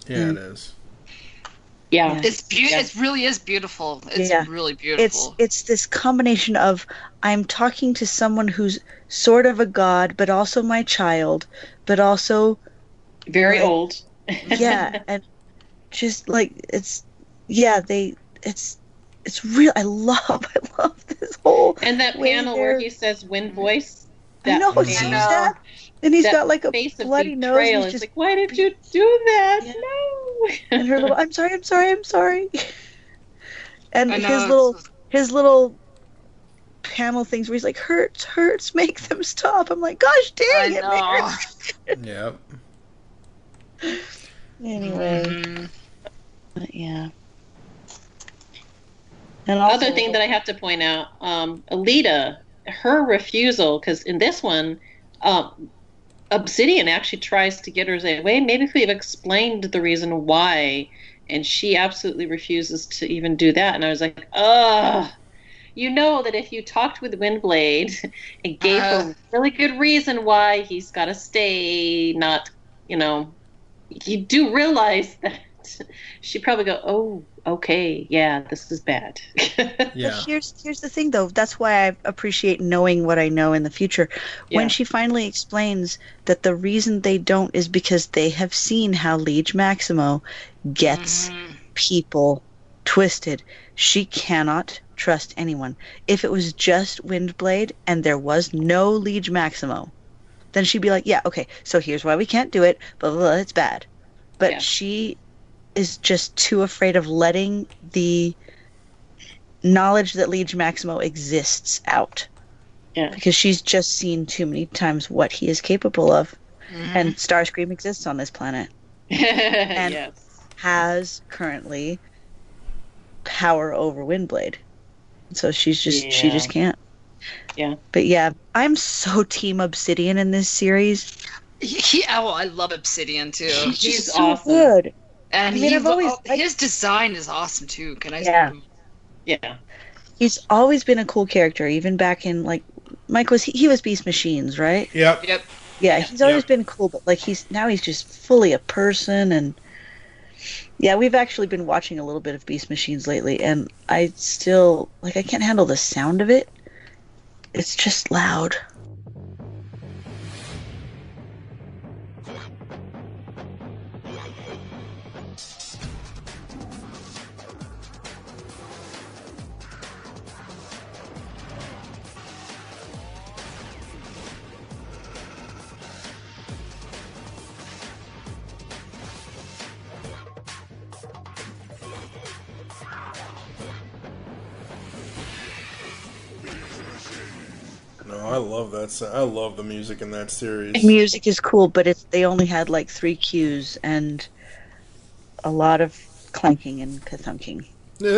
D: Yeah,
C: Mm.
D: it is.
B: Yeah.
C: Yeah.
F: It's be-
B: Yeah.
F: It really is beautiful. It's
C: Yeah.
F: really
C: It's
F: beautiful.
C: it's this combination of I'm talking to someone who's sort of a god, but also my child, but also
B: Very
C: Like-
B: old.
C: yeah, and just like it's yeah they it's it's real. I love I love this whole
B: And that
C: way
B: panel
C: they're-
B: where he says wind voice.
C: I
B: That
C: know
B: panel,
C: he's
F: I know.
C: that, and he's
B: that
C: got like a
B: face of
C: bloody nose.
B: betrayal.
C: And he's
B: It's
C: just
B: like, why did you do that?
C: Yeah.
B: No.
C: and her little I'm sorry, I'm sorry, I'm sorry. And
F: I know,
C: his
F: it's
C: little
F: just-
C: his little panel things where he's like, hurts, hurts, make them stop. I'm like, gosh
F: I
C: dang it,
F: know.
C: man.
D: Yep.
C: Anyway,
F: Mhm.
C: but yeah. And also,
B: Other thing that I have to point out, um, Alita, her refusal, because in this one, um, Obsidian actually tries to get her to say, wait, maybe if we've explained the reason why, and she absolutely refuses to even do that. And I was like, ugh. You know that if you talked with Windblade and gave
F: Uh.
B: her a really good reason why he's got to stay, not, you know, you do realize that she'd probably go, oh, okay, yeah, this is bad.
D: Yeah.
C: But here's here's the thing, though. That's why I appreciate knowing what I know in the future.
B: Yeah.
C: When she finally explains that the reason they don't is because they have seen how Liege Maximo gets
F: Mhm.
C: people twisted. She cannot trust anyone. If it was just Windblade and there was no Liege Maximo, then she'd be like, yeah, okay, so here's why we can't do it, blah, blah, blah, it's bad. But
B: Yeah.
C: she is just too afraid of letting the knowledge that Liege Maximo exists out.
B: Yeah.
C: Because she's just seen too many times what he is capable of.
F: Mhm.
C: And Starscream exists on this planet.
B: yes.
C: Has currently power over Windblade. So she's just she
B: Yeah.
C: just can't.
B: Yeah.
C: But yeah, I'm so team Obsidian in this series.
F: He, he- oh, I love Obsidian too.
B: He's
C: She's
B: awesome.
C: good.
F: And
C: I mean,
F: he,
C: I've always
F: oh,
C: liked-
F: his design is awesome too. Can I?
C: Yeah.
B: Yeah.
C: He's always been a cool character, even back in like Mike was he, he was Beast Machines, right?
D: Yep.
F: Yep.
C: Yeah, he's always
D: Yeah.
C: been cool, but like he's now he's just fully a person. And yeah, we've actually been watching a little bit of Beast Machines lately, and I still like I can't handle the sound of it. It's just loud.
D: No, I love that. So- I love the music in that series.
C: Music is cool, but it's they only had like three cues and a lot of clanking and kathunking.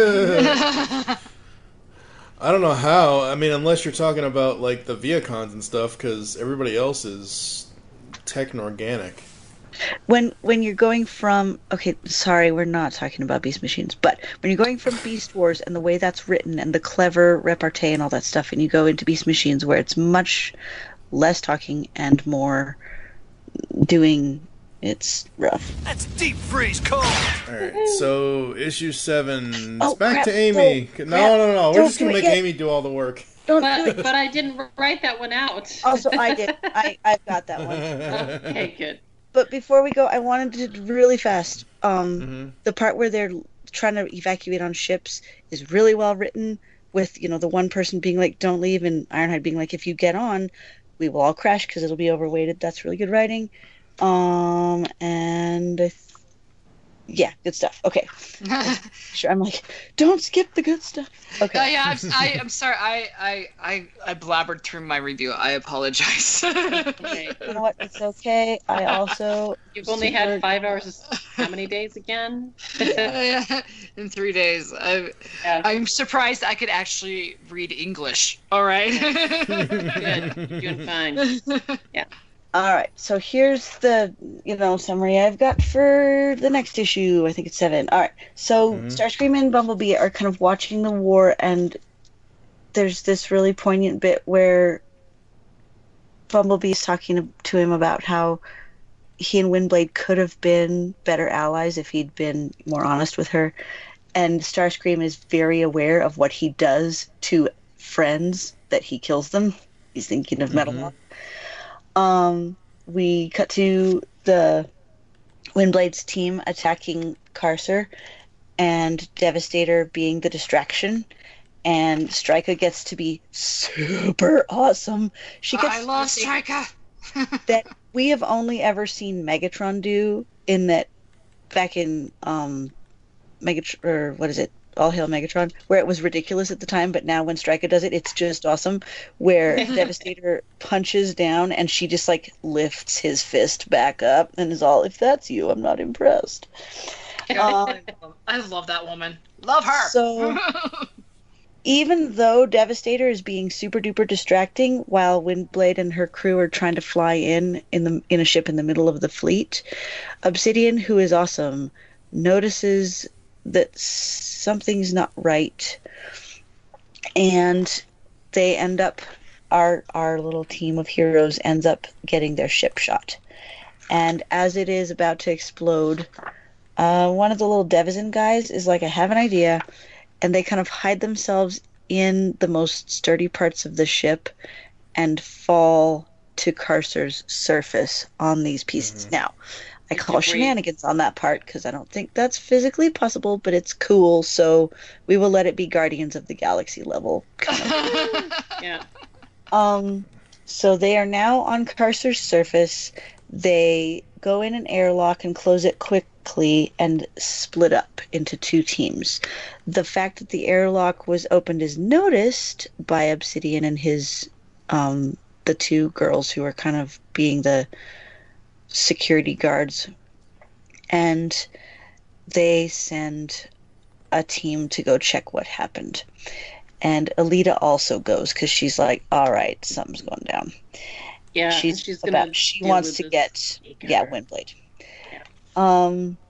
D: I don't know how. I mean, unless you're talking about like the Viacons and stuff, because everybody else is techno-organic.
C: When when you're going from okay, sorry, we're not talking about Beast Machines, but when you're going from Beast Wars and the way that's written and the clever repartee and all that stuff, and you go into Beast Machines where it's much less talking and more doing, it's rough.
I: That's deep freeze cold.
D: All right, so issue seven.
C: Oh,
D: It's back
C: crap,
D: to Amy.
C: don't-
D: no,
C: crap,
D: no, no, no. We're
C: don't
D: just gonna
C: do it
D: make
C: yet.
D: Amy do all the work.
C: Don't do
B: But,
C: it.
B: but I didn't write that one out.
C: Also, I did. I I've got that one.
B: Okay, good.
C: But before we go, I wanted to really fast. Um,
D: Mhm.
C: the part where they're trying to evacuate on ships is really well written. With you know the one person being like, "Don't leave," and Ironhide being like, "If you get on, we will all crash because it'll be overweighted." That's really good writing. Um, and I th- yeah, good stuff. Okay, sure. I'm like, don't skip the good stuff. Okay.
F: Uh, yeah, I'm, I, I'm sorry. I, I, I, I blabbered through my review. I apologize.
B: Okay.
C: You know what? It's okay. I also
B: You've only had five hours. How many days again?
F: In three days. I,
B: Yeah.
F: I'm surprised I could actually read English. All right.
B: Good. You're doing fine.
C: All right, so here's the you know summary I've got for the next issue. I think it's seven. All right, so
D: Mhm.
C: Starscream and Bumblebee are kind of watching the war, and there's this really poignant bit where Bumblebee's talking to him about how he and Windblade could have been better allies if he'd been more honest with her. And Starscream is very aware of what he does to friends, that he kills them. He's thinking of Metal Moth. Um, we cut to the Windblade's team attacking Carcer, and Devastator being the distraction. And Stryka gets to be super awesome. She gets
F: I love Stryka.
C: that we have only ever seen Megatron do, in that back in um Megatron, or what is it? All Hail Megatron, where it was ridiculous at the time, but now when Stryka does it, it's just awesome. Where Devastator punches down and she just like lifts his fist back up and is all, "If that's you, I'm not impressed." Um,
F: I love that woman. Love her.
C: So even though Devastator is being super duper distracting while Windblade and her crew are trying to fly in in the in a ship in the middle of the fleet, Obsidian, who is awesome, notices that something's not right, and they end up our our little team of heroes ends up getting their ship shot. And as it is about to explode, uh, one of the little Devizen guys is like, "I have an idea," and they kind of hide themselves in the most sturdy parts of the ship and fall to Carcer's surface on these pieces. Mm-hmm. Now, I call shenanigans on that part because I don't think that's physically possible, but it's cool, so we will let it be Guardians of the Galaxy level. Kind of.
B: Yeah.
C: Um, so they are now on Carcer's surface. They go in an airlock and close it quickly and split up into two teams. The fact that the airlock was opened is noticed by Obsidian and his, um, the two girls who are kind of being the security guards, and they send a team to go check what happened. And Alita also goes because she's like, "All right, something's going down."
B: Yeah,
C: she's,
B: she's
C: about
B: gonna
C: she
B: deal
C: wants
B: with
C: to
B: this
C: get
B: speaker.
C: yeah Windblade. Yeah. Um.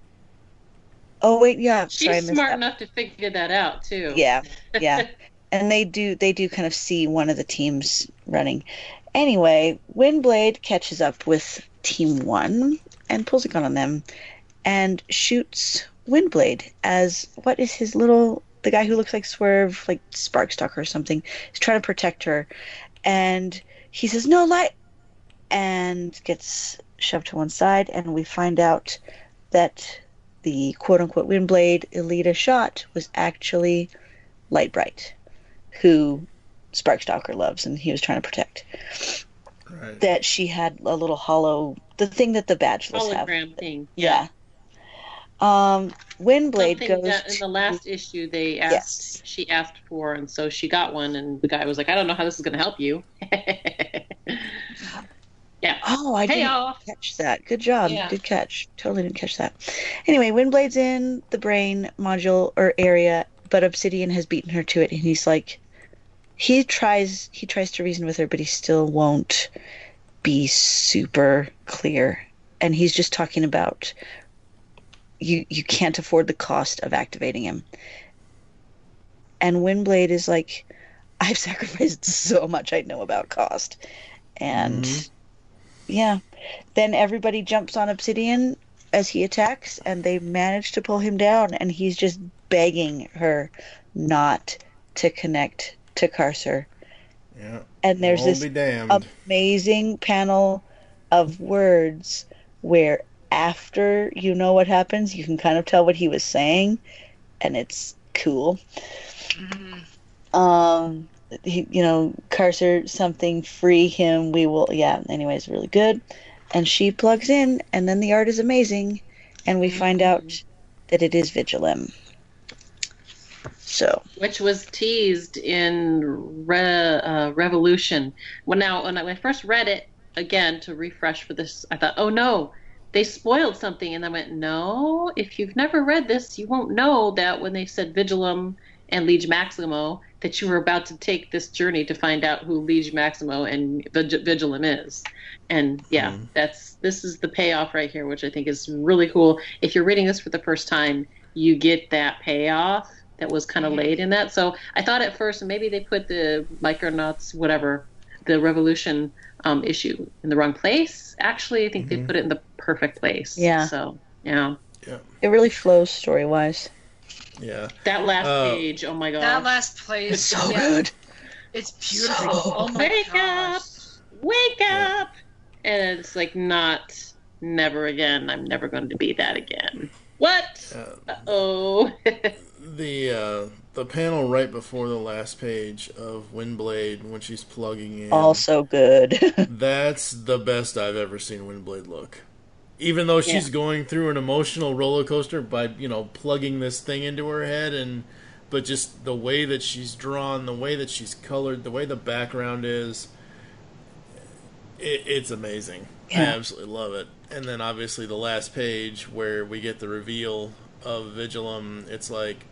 C: Oh wait, yeah.
B: She's
C: sorry, I missed
B: smart
C: that.
B: enough to figure that out too.
C: Yeah, yeah. And they do they do kind of see one of the teams running. Anyway, Windblade catches up with Team One and pulls a gun on them and shoots Windblade as what is his little the guy who looks like Swerve, like Sparkstalker or something, is trying to protect her, and he says no light and gets shoved to one side, and we find out that the quote-unquote Windblade Alita shot was actually Lightbright, who Sparkstalker loves and he was trying to protect. Right. That she had a little hollow, the thing that the badgeless have.
B: Hologram thing.
C: Yeah. Um, Windblade
B: Something
C: goes
B: that in the last
C: to,
B: issue they asked,
C: yes.
B: she asked for, and so she got one, and the guy was like, "I don't know how this is going to help you." Yeah.
C: Oh, I didn't
B: off.
C: catch that. Good job.
B: Yeah.
C: Good catch. Totally didn't catch that. Anyway, Windblade's in the brain module or area, but Obsidian has beaten her to it, and he's like, he tries, he tries to reason with her, but he still won't be super clear. And he's just talking about you, you can't afford the cost of activating him. And Windblade is like, I've sacrificed so much I know about cost. And mm-hmm. yeah, then everybody jumps on Obsidian as he attacks, and they manage to pull him down, and he's just begging her not to connect to Carcer.
D: Yeah.
C: And there's
D: I'll
C: this
D: be damned.
C: amazing panel of words where after you know what happens, you can kind of tell what he was saying, and it's cool. Mm-hmm. Um, he, you know, Carcer, something, free him, we will, yeah, anyways, really good. And she plugs in, and then the art is amazing, and we mm-hmm. find out that it is Vigilem. So,
B: which was teased in Re, uh, Revolution. Well, now when I, when I first read it again to refresh for this, I thought, oh no, they spoiled something, and I went, no, if you've never read this, you won't know that when they said Vigilem and Liege Maximo, that you were about to take this journey to find out who Liege Maximo and Vig- Vigilem is. And yeah, mm. that's this is the payoff right here, which I think is really cool. If you're reading this for the first time, you get that payoff that was kind of mm. laid in that. So I thought at first maybe they put the Micronauts, whatever, the Revolution um, issue in the wrong place. Actually, I think
D: Mm-hmm.
B: they put it in the perfect place.
C: Yeah.
B: So, yeah.
D: Yeah.
C: It really flows story wise.
D: Yeah.
B: That last
D: Uh,
B: page, oh my god.
F: That last place.
C: It's so
F: yeah,
C: good.
F: It's beautiful.
C: So-
F: oh my
B: Wake
F: gosh.
B: up! Wake
D: Yeah.
B: up! And it's like, not, never again. I'm never going to be that again. What?
D: Uh,
B: Uh-oh.
D: the uh, the panel right before the last page of Windblade when she's plugging in.
C: Also good.
D: That's the best I've ever seen Windblade look. Even though she's
B: Yeah.
D: going through an emotional roller coaster by, you know, plugging this thing into her head, and but just the way that she's drawn, the way that she's colored, the way the background is, it, it's amazing. I
C: Yeah.
D: absolutely love it. And then obviously the last page where we get the reveal of Vigilum, it's like,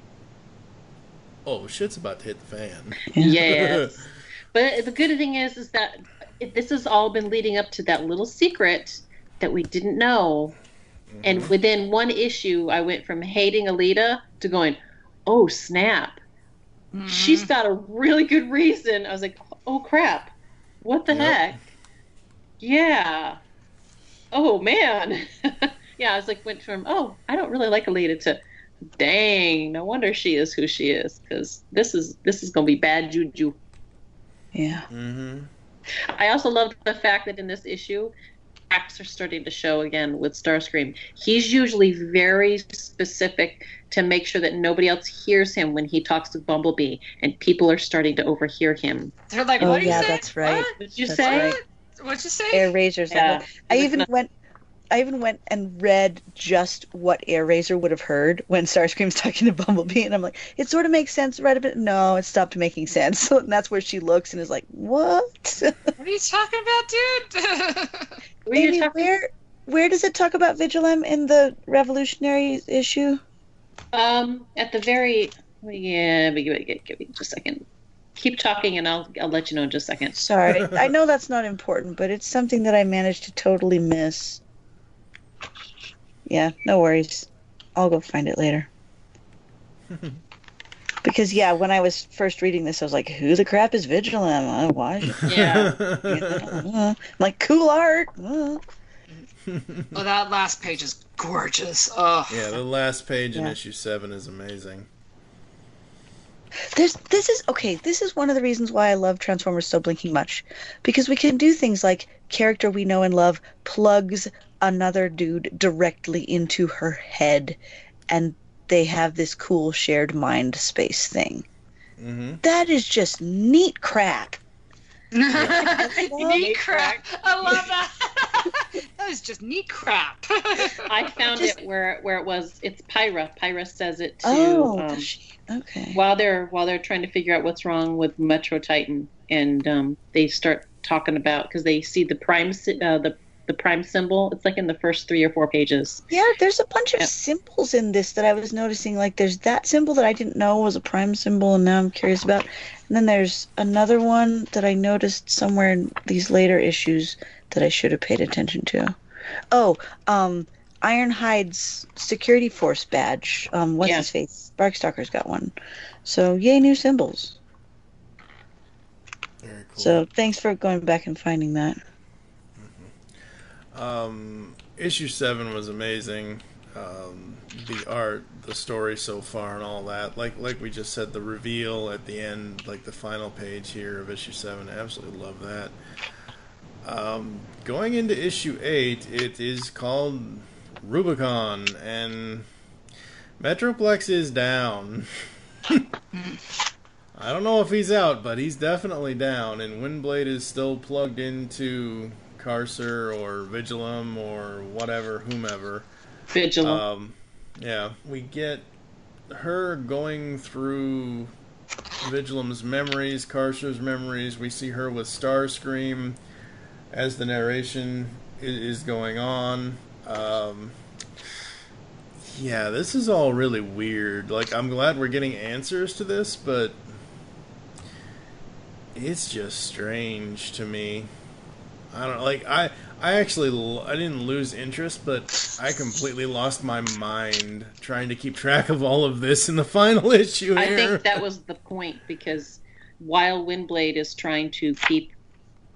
D: oh, shit's about to hit the fan.
B: Yes. But the good thing is, is that it, this has all been leading up to that little secret that we didn't know. And within one issue, I went from hating Alita to going, oh, snap. She's got a really good reason. I was like, oh, crap. What the
D: Yep.
B: heck? Yeah. Oh, man. Yeah, I was like, went from, oh, I don't really like Alita to, dang, no wonder she is who she is. Because this is, this is going to be bad juju.
C: Yeah.
D: Mm-hmm.
B: I also love the fact that in this issue, cracks are starting to show again with Starscream. He's usually very specific to make sure that nobody else hears him when he talks to Bumblebee, and people are starting to overhear him.
F: They're like,
C: Oh,
F: what do you
C: yeah,
F: say?
C: that's right.
F: What?
B: Did you
C: That's
B: say?
C: right.
F: What'd you say?
C: Air Razor's
B: Yeah.
C: like, I even went I even went and read just what Air Razor would have heard when Starscream's talking to Bumblebee, and I'm like, it sort of makes sense right a bit. No, it stopped making sense. So and that's where she looks and is like, what?
F: What are you talking about, dude?
B: Were you
C: Amy,
B: talking-
C: where where does it talk about Vigilum in the Revolutionary issue?
B: Um, at the very, yeah, but give me, give me just a second. Keep talking, and I'll I'll let you know in just a second.
C: Sorry, I know that's not important, but it's something that I managed to totally miss. Yeah, no worries. I'll go find it later. Because, yeah, when I was first reading this, I was like, who the crap is Vigilum? Uh, why?
B: Yeah.
C: Uh, like, cool art. Uh.
F: Oh, that last page is gorgeous. Oh,
D: Yeah, the last page in
C: Yeah.
D: issue seven is amazing.
C: There's, this is, okay, this is one of the reasons why I love Transformers so blinking much. Because we can do things like character we know and love plugs another dude directly into her head, and they have this cool shared mind space thing.
D: Mm-hmm.
C: That is just neat crap.
F: neat crap. I love that. That is just neat crap.
B: I found
C: Just-
B: it where where it was. It's Pyra. Pyra says it to
C: Oh,
B: um,
C: does she? Okay.
B: while they're while they're trying to figure out what's wrong with Metro Titan, and um, they start talking about because they see the prime sy- uh, the the prime symbol. It's like in the first three or four pages.
C: Yeah, there's a bunch of
B: Yeah.
C: symbols in this that I was noticing. Like, there's that symbol that I didn't know was a prime symbol, and now I'm curious about. And then there's another one that I noticed somewhere in these later issues that I should have paid attention to. Oh, um, Ironhide's security force badge. Um, what's
B: Yeah.
C: his face? Barkstalker's got one. So, yay, new symbols.
D: Very cool.
C: So, thanks for going back and finding that.
D: Um, issue seven was amazing. Um, the art, the story so far, and all that. Like like we just said, the reveal at the end, like the final page here of issue seven. I absolutely love that. Um, going into issue eight, it is called Rubicon, and Metroplex is down. I don't know if he's out, but he's definitely down, and Windblade is still plugged into Carcer or Vigilum or whatever, whomever.
B: Vigilant.
D: Um, yeah, we get her going through Vigilum's memories, Carcer's memories. We see her with Starscream as the narration is, is going on. Um, yeah, this is all really weird. Like, I'm glad we're getting answers to this, but it's just strange to me. I don't know, like, I, I actually, l- I didn't lose interest, but I completely lost my mind trying to keep track of all of this in the final issue
B: I
D: here.
B: think that was the point, because while Windblade is trying to keep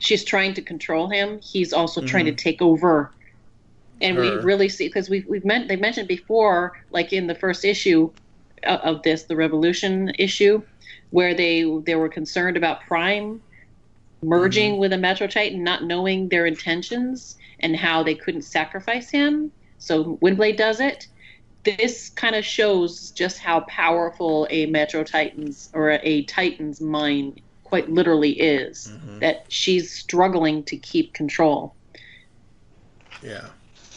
B: she's trying to control him, he's also
D: Mhm.
B: trying to take over. And we
D: Her.
B: really see, because we've, we've meant, they mentioned before, like in the first issue of, of this, the Revolution issue, where they they were concerned about Prime merging
D: Mhm.
B: with a Metro Titan, not knowing their intentions and how they couldn't sacrifice him. So Windblade does it. This kind of shows just how powerful a Metro Titan's or a, a Titan's mind quite literally is.
D: Mhm.
B: That she's struggling to keep control.
D: Yeah.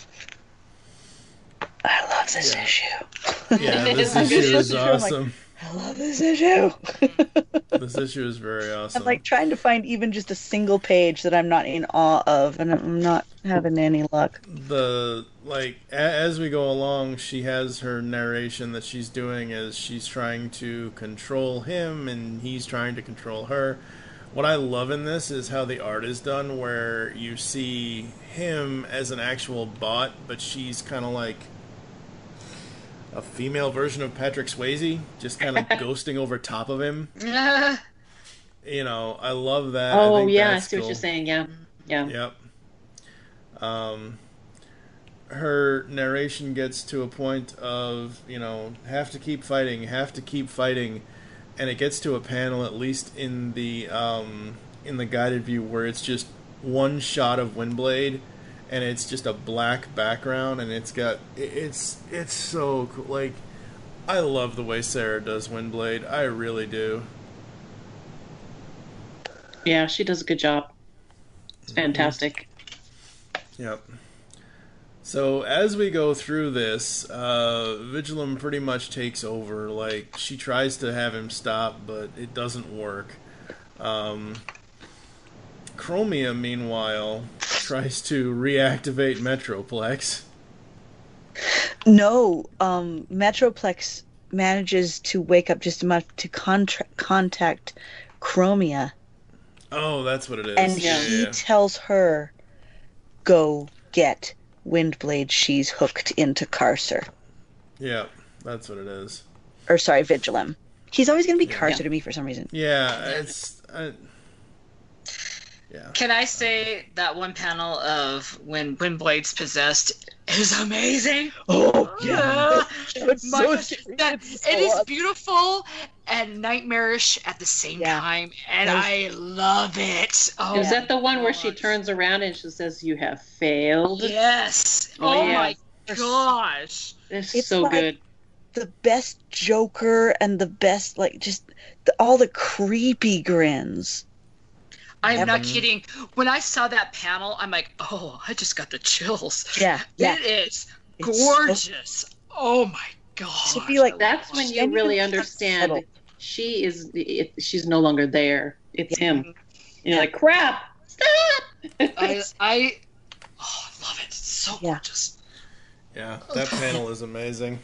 C: I love this
D: Yeah.
C: issue.
D: Yeah, this
B: It's
D: issue is
C: I'm like,
D: awesome.
C: I love this issue.
D: This issue is very awesome.
C: I'm like trying to find even just a single page that I'm not in awe of, and I'm not having any luck.
D: the like a, as we go along, she has her narration that she's doing as she's trying to control him and he's trying to control her. What I love in this is how the art is done, where you see him as an actual bot, but she's kind of like a female version of Patrick Swayze, just kind of ghosting over top of him. You know, I love that. I
B: Oh
D: think
B: yeah, I
D: that's
B: see what
D: cool.
B: you're saying. Yeah, yeah.
D: Yep. Um, her narration gets to a point of, you know, have to keep fighting, have to keep fighting, and it gets to a panel, at least in the um, in the guided view, where it's just one shot of Windblade, and it's just a black background, and it's got it- it's it's so cool. Like, I love the way Sarah does Windblade. I really do.
B: Yeah, she does a good job. It's fantastic.
D: Yep. So as we go through this, uh, Vigilum pretty much takes over. Like, she tries to have him stop, but it doesn't work. Um, Chromia, meanwhile, tries to reactivate Metroplex.
C: No, um, Metroplex manages to wake up just enough to contra- contact Chromia,
D: Oh, that's what it is.
C: and
D: yeah,
C: he
D: yeah.
C: tells her, "Go get Windblade. She's hooked into Carcer."
D: Yeah, that's what it is.
C: Or sorry, Vigilum. He's always going to be
D: Yeah.
C: Carcer to me for some reason.
D: Yeah, it's... I, yeah.
F: Can I say that one panel of when Windblade's possessed is amazing?
C: Oh
F: yeah.
C: It's
F: My
C: so
F: gosh,
C: scary.
F: that-
C: It's so
F: it is
C: awesome.
F: beautiful and nightmarish at the same
C: Yeah.
F: time, and
C: That was-
F: I love it. Oh,
B: Is that the one where she
F: gosh.
B: turns around and she says, "You have failed"?
F: Yes.
B: Oh,
F: Oh,
B: yeah.
F: my gosh.
B: It's,
C: It's
B: so
C: like-
B: good.
C: The best Joker and the best, like, just the, all the creepy grins.
F: I'm not
D: Mhm.
F: kidding. When I saw that panel, I'm like, oh, I just got the chills.
C: Yeah, yeah.
F: It is
C: It's so-
F: gorgeous. Oh my god.
C: To be like-
B: That's when you
C: And
B: really
C: even
B: understand
C: subtle.
B: she is. It, she's no longer there. It's him. And you're like, crap! Stop!
F: I, I, oh, I love it. It's so
C: Yeah.
F: gorgeous.
D: Yeah, that panel is amazing.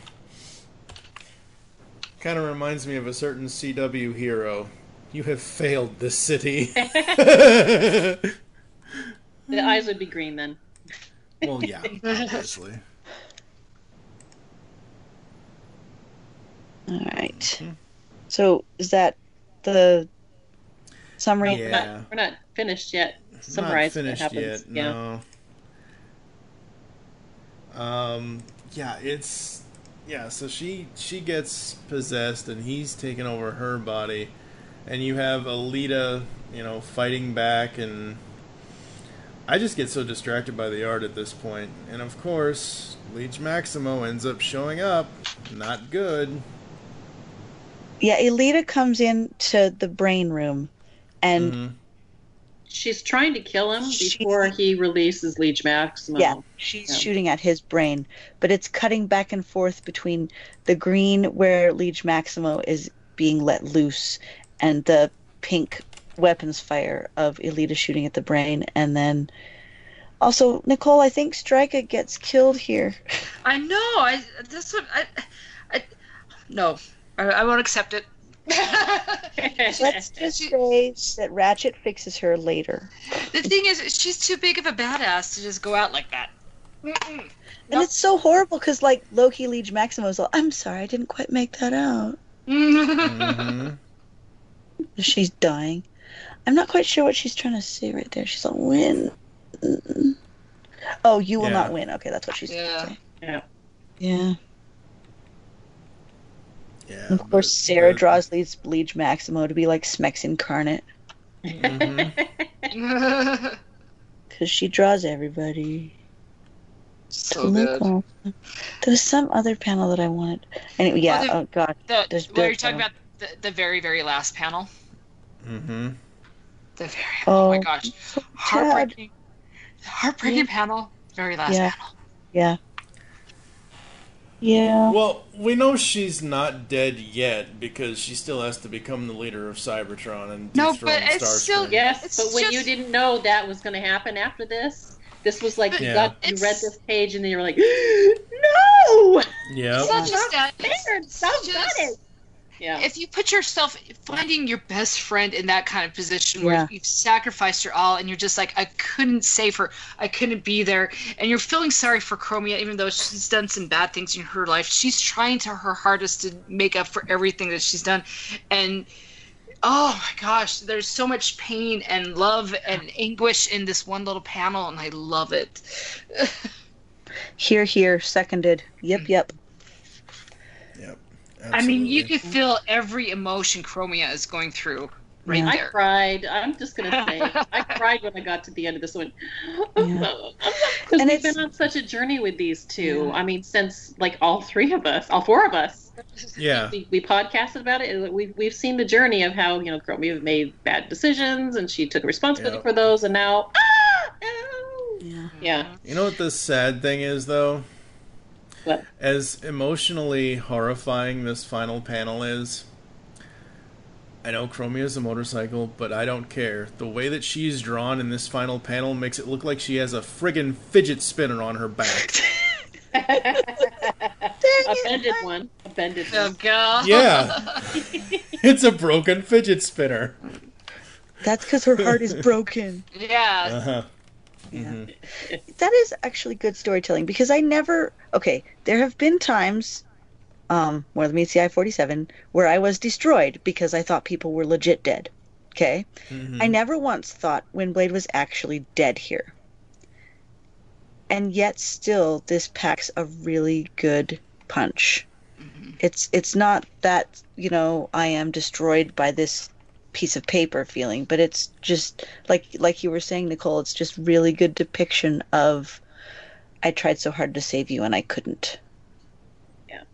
D: Kind of reminds me of a certain C W hero. You have failed this city.
B: The eyes would be green then.
D: Well, yeah, obviously.
C: All right.
D: Mm-hmm.
C: So is that the summary?
D: Yeah.
B: We're not, we're not finished yet. Summarize
D: Not
B: what
D: finished
B: happens.
D: yet.
B: Yeah.
D: No. Um. Yeah. It's. Yeah. So she she gets possessed, and he's taken over her body, and you have Alita, you know, fighting back, and I just get so distracted by the art at this point, and of course, Leech Maximo ends up showing up. Not good.
C: Yeah, Elita comes into the brain room, and
D: Mhm.
B: She's trying to kill him
C: She-
B: before he releases Leech Maximo.
C: yeah, she's
B: Yeah.
C: shooting at his brain, but it's cutting back and forth between the green where Liege Maximo is being let loose and the pink weapons fire of Elita shooting at the brain, and then also Nicole, I think Strika gets killed here.
F: I know. I that's what I. I no, I, I won't accept it.
C: Let's just
F: She-
C: say that Ratchet fixes her later.
F: The thing is, she's too big of a badass to just go out like that. Mm-mm.
C: And
F: Nope.
C: it's so horrible because, like, Loki Liege Maximo's all, I'm sorry, I didn't quite make that out.
D: Mhm.
C: She's dying. I'm not quite sure what she's trying to say right there. She's like, win. Oh, you will
D: Yeah.
C: not win. Okay, that's what she's
F: Yeah.
C: saying.
B: Yeah.
C: Yeah.
D: Yeah.
C: And of course,
D: but-
C: Sarah
D: but-
C: draws Bleach, Bleach Maximo to be like Smex incarnate.
D: Mhm.
C: Because she draws everybody.
F: So good.
C: Cool. There was some other panel that I wanted. Anyway, yeah,
F: Oh, the-
C: oh god.
F: The,
C: There's
F: what are you
C: Bill
F: talking
C: Clinton.
F: about? The, the very, very last panel?
D: Mhm.
F: The very, oh, my
C: Oh,
F: gosh.
C: so
F: Heartbreaking. Heartbreaking panel. Very last
C: Yeah.
F: panel.
C: Yeah. Yeah.
D: Well, we know she's not dead yet because she still has to become the leader of Cybertron and
F: No,
D: dethrone
F: but it's
D: Starscream.
F: still-
B: Yes,
F: It's
B: but when you
F: just-
B: didn't know that was going to happen after this, this was like you
D: Yeah.
B: got you
F: It's-
B: read this page and then you were like, no,
D: Yep.
F: It's not just that.
B: fair,
F: It's
B: so
F: just-
B: good. Yeah,
F: If you put yourself finding your best friend in that kind of position
C: Yeah.
F: where you've sacrificed your all and you're just like, I couldn't save her, I couldn't be there, and you're feeling sorry for Chromia even though she's done some bad things in her life, she's trying to her hardest to make up for everything that she's done, and oh my gosh, there's so much pain and love and anguish in this one little panel, and I love it.
C: Here, here, seconded. Yep, yep.
D: Yep.
F: I mean, you
D: Absolutely.
F: could feel every emotion Chromia is going through right
C: Yeah.
B: I
F: there.
B: cried. I'm just gonna say, I cried when I got to the end of this one.
C: Yeah.
B: Because
C: And
B: we've
C: it's-
B: been on such a journey with these two.
C: Yeah.
B: I mean, since like all three of us, all four of us,
D: Yeah.
B: we, we podcasted about it. And we've we've seen the journey of how you know Chromia made bad decisions, and she took responsibility
D: Yep.
B: for those, and now, ah, no.
C: Yeah.
B: Yeah.
D: You know what the sad thing is, though?
B: What?
D: As emotionally horrifying this final panel is, I know Chromia's a motorcycle, but I don't care. The way that she's drawn in this final panel makes it look like she has a friggin' fidget spinner on her back.
B: A bended one. A bended
F: Oh
B: one.
F: god.
D: Yeah. It's a broken fidget spinner.
C: That's because her heart is broken.
F: Yeah.
D: Uh-huh.
C: Yeah. That is actually good storytelling because I never. Okay, there have been times, um, more than me, C I forty-seven, where I was destroyed because I thought people were legit dead. Okay?
D: Mhm.
C: I never once thought Windblade was actually dead here. And yet still this packs a really good punch. It's it's not that, you know, I am destroyed by this piece of paper feeling, but it's just like like you were saying, Nicole, it's just really good depiction of I tried so hard to save you and I couldn't.
B: Yeah.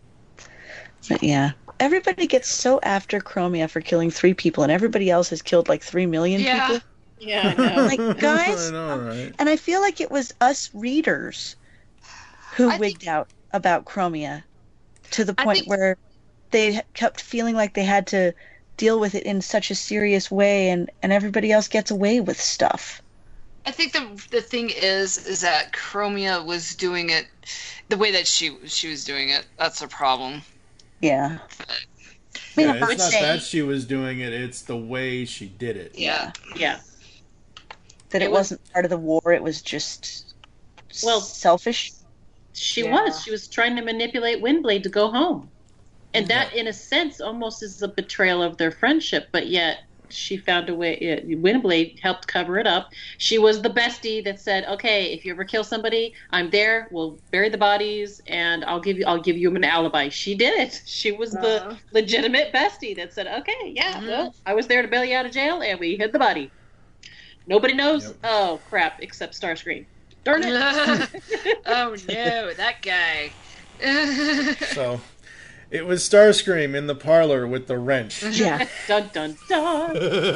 C: But yeah. Everybody gets so after Chromia for killing three people and everybody else has killed like three million
F: Yeah.
C: people.
B: Yeah, I know.
C: Like, guys,
D: I know, right?
C: And I feel like it was us readers who
F: I
C: wigged out about Chromia to the
F: I
C: point
F: think-
C: where they kept feeling like they had to deal with it in such a serious way, and, and everybody else gets away with stuff.
F: I think the the thing is is that Chromia was doing it the way that she she was doing it. That's a problem.
C: Yeah. I mean,
D: Yeah,
C: I'm
D: it's
C: not
D: not
C: saying
D: that she was doing it, it's the way she did it.
F: Yeah.
B: Yeah.
C: that it,
B: it was-
C: wasn't part of the war, it was just
B: Well-
C: selfish.
B: She
F: Yeah.
B: was. She was trying to manipulate Windblade to go home. And
D: Yeah.
B: that, in a sense, almost is a betrayal of their friendship, but yet she found a way. It, Windblade helped cover it up. She was the bestie that said, "Okay, if you ever kill somebody, I'm there. We'll bury the bodies, and I'll give you. I'll give you an alibi." She did it. She was
F: Uh-huh.
B: the legitimate bestie that said, "Okay, yeah,
F: Mhm.
B: well, I was there to bail you out of jail, and we hid the body. Nobody knows.
D: Yep.
B: Oh crap, except Starscream. Darn it."
F: Oh no, that guy.
D: So, it was Starscream in the parlor with the wrench.
C: Yeah.
B: Dun dun dun.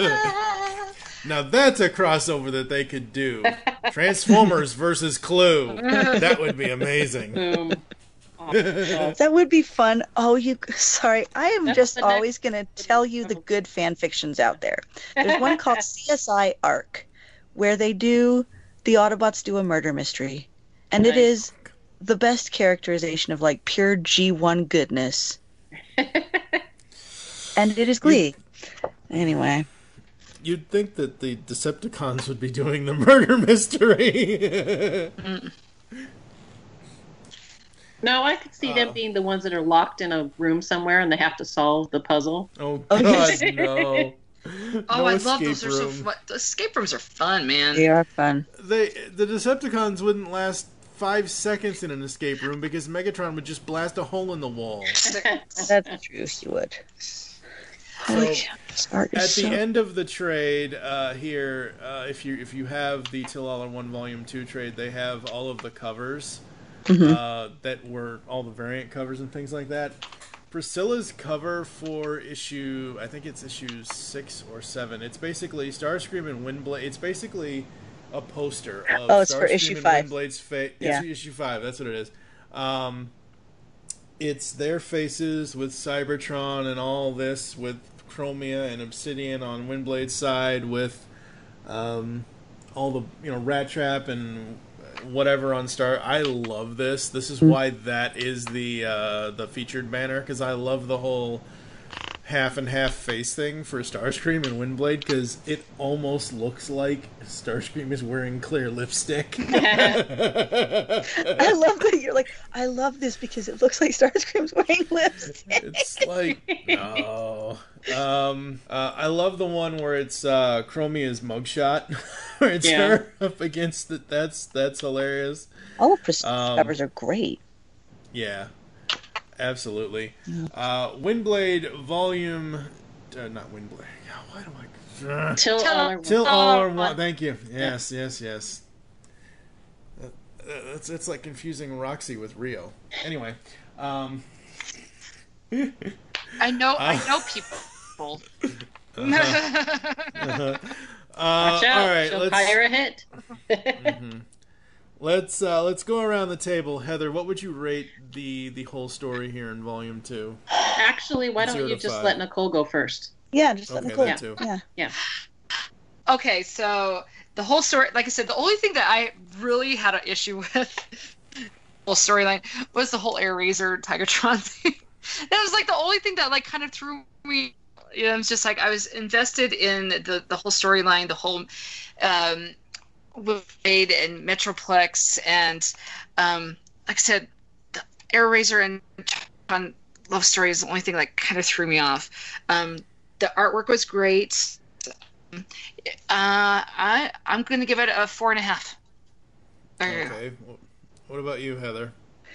D: Now that's a crossover that they could do. Transformers versus Clue. That would be amazing.
B: Boom. Oh, God.
C: That would be fun. Oh, you. Sorry, I am
B: That's
C: just
B: the next-
C: always going to tell you the good fan fictions out there. There's one called C S I Arc, where they do the Autobots do a murder mystery, and it
B: Nice.
C: is the best characterization of like pure G one goodness, and it is Glee. Anyway,
D: You'd think that the Decepticons would be doing the murder mystery.
B: No, I could see them
D: Uh.
B: being the ones that are locked in a room somewhere and they have to solve the puzzle.
D: Oh
C: Oh,
D: God,
C: yes.
D: no.
F: Oh,
D: no
F: I love
D: escape
F: those. They're so
D: room.
F: fun. The escape rooms are fun, man.
C: They are fun.
D: They the Decepticons wouldn't last five seconds in an escape room because Megatron would just blast a hole in the wall.
C: That's true. He would. Holy cow, this art is
D: At
C: so...
D: the end of the trade uh, here, uh, if you if you have the Till All in One Volume Two trade, they have all of the covers
C: Mhm.
D: uh, that were all the variant covers and things like that. Priscilla's cover for issue, I think it's issue six or seven. It's basically Starscream and Windblade. It's basically a poster of
C: Oh, it's
D: Starscream
C: for issue
D: and
C: five.
D: Windblade's face.
C: Yeah.
D: Issue, issue five. That's what it is. Um, it's their faces with Cybertron and all this, with Chromia and Obsidian on Windblade's side, with um, all the you know Rat Trap and whatever on Star. I love this. This is why that is the uh, the featured banner, because I love the whole half and half face thing for Starscream and Windblade, because it almost looks like Starscream is wearing clear lipstick.
C: I love that you're like, I love this because it looks like Starscream's wearing lipstick.
D: It's like, no. Um, uh, I love the one where it's uh, Chromia's mugshot, where it's
B: Yeah.
D: her up against it. That's that's hilarious.
C: All of Priscilla's
D: Um,
C: covers are great.
D: Yeah, absolutely. Uh, Windblade Volume, uh, not Windblade. Yeah, why do I? Uh,
B: Till
F: Till-
B: all are
D: Till
F: Oh,
D: all are
F: one.
D: one. Thank you. Yes, yes, yes. Uh, uh, it's it's like confusing Roxy with Rio. Anyway, um,
F: I know. I
D: Uh,
F: know people.
D: uh,
B: Watch out,
D: all right,
B: she'll
D: let's
B: fire a hit.
D: mhm. let's uh, let's go around the table. Heather, what would you rate the the whole story here in Volume Two?
B: Actually, why
D: Zero
B: don't you
D: to
B: just
D: five.
B: let Nicole go first?
C: Yeah, just let
D: Okay,
C: Nicole.
D: that too.
C: Yeah.
B: Yeah.
F: Okay, so the whole story, like I said, the only thing that I really had an issue with the whole storyline was the whole Air Razor Tigertron thing. That was like the only thing that like kind of threw me. You know, it's just like I was invested in the the whole storyline, the whole um, Wade and Metroplex, and um, like I said, the Air Razor and Tigertron love story is the only thing that kind of threw me off. Um, the artwork was great. Uh, I I'm gonna give it a four and a half.
D: Okay. What about you, Heather?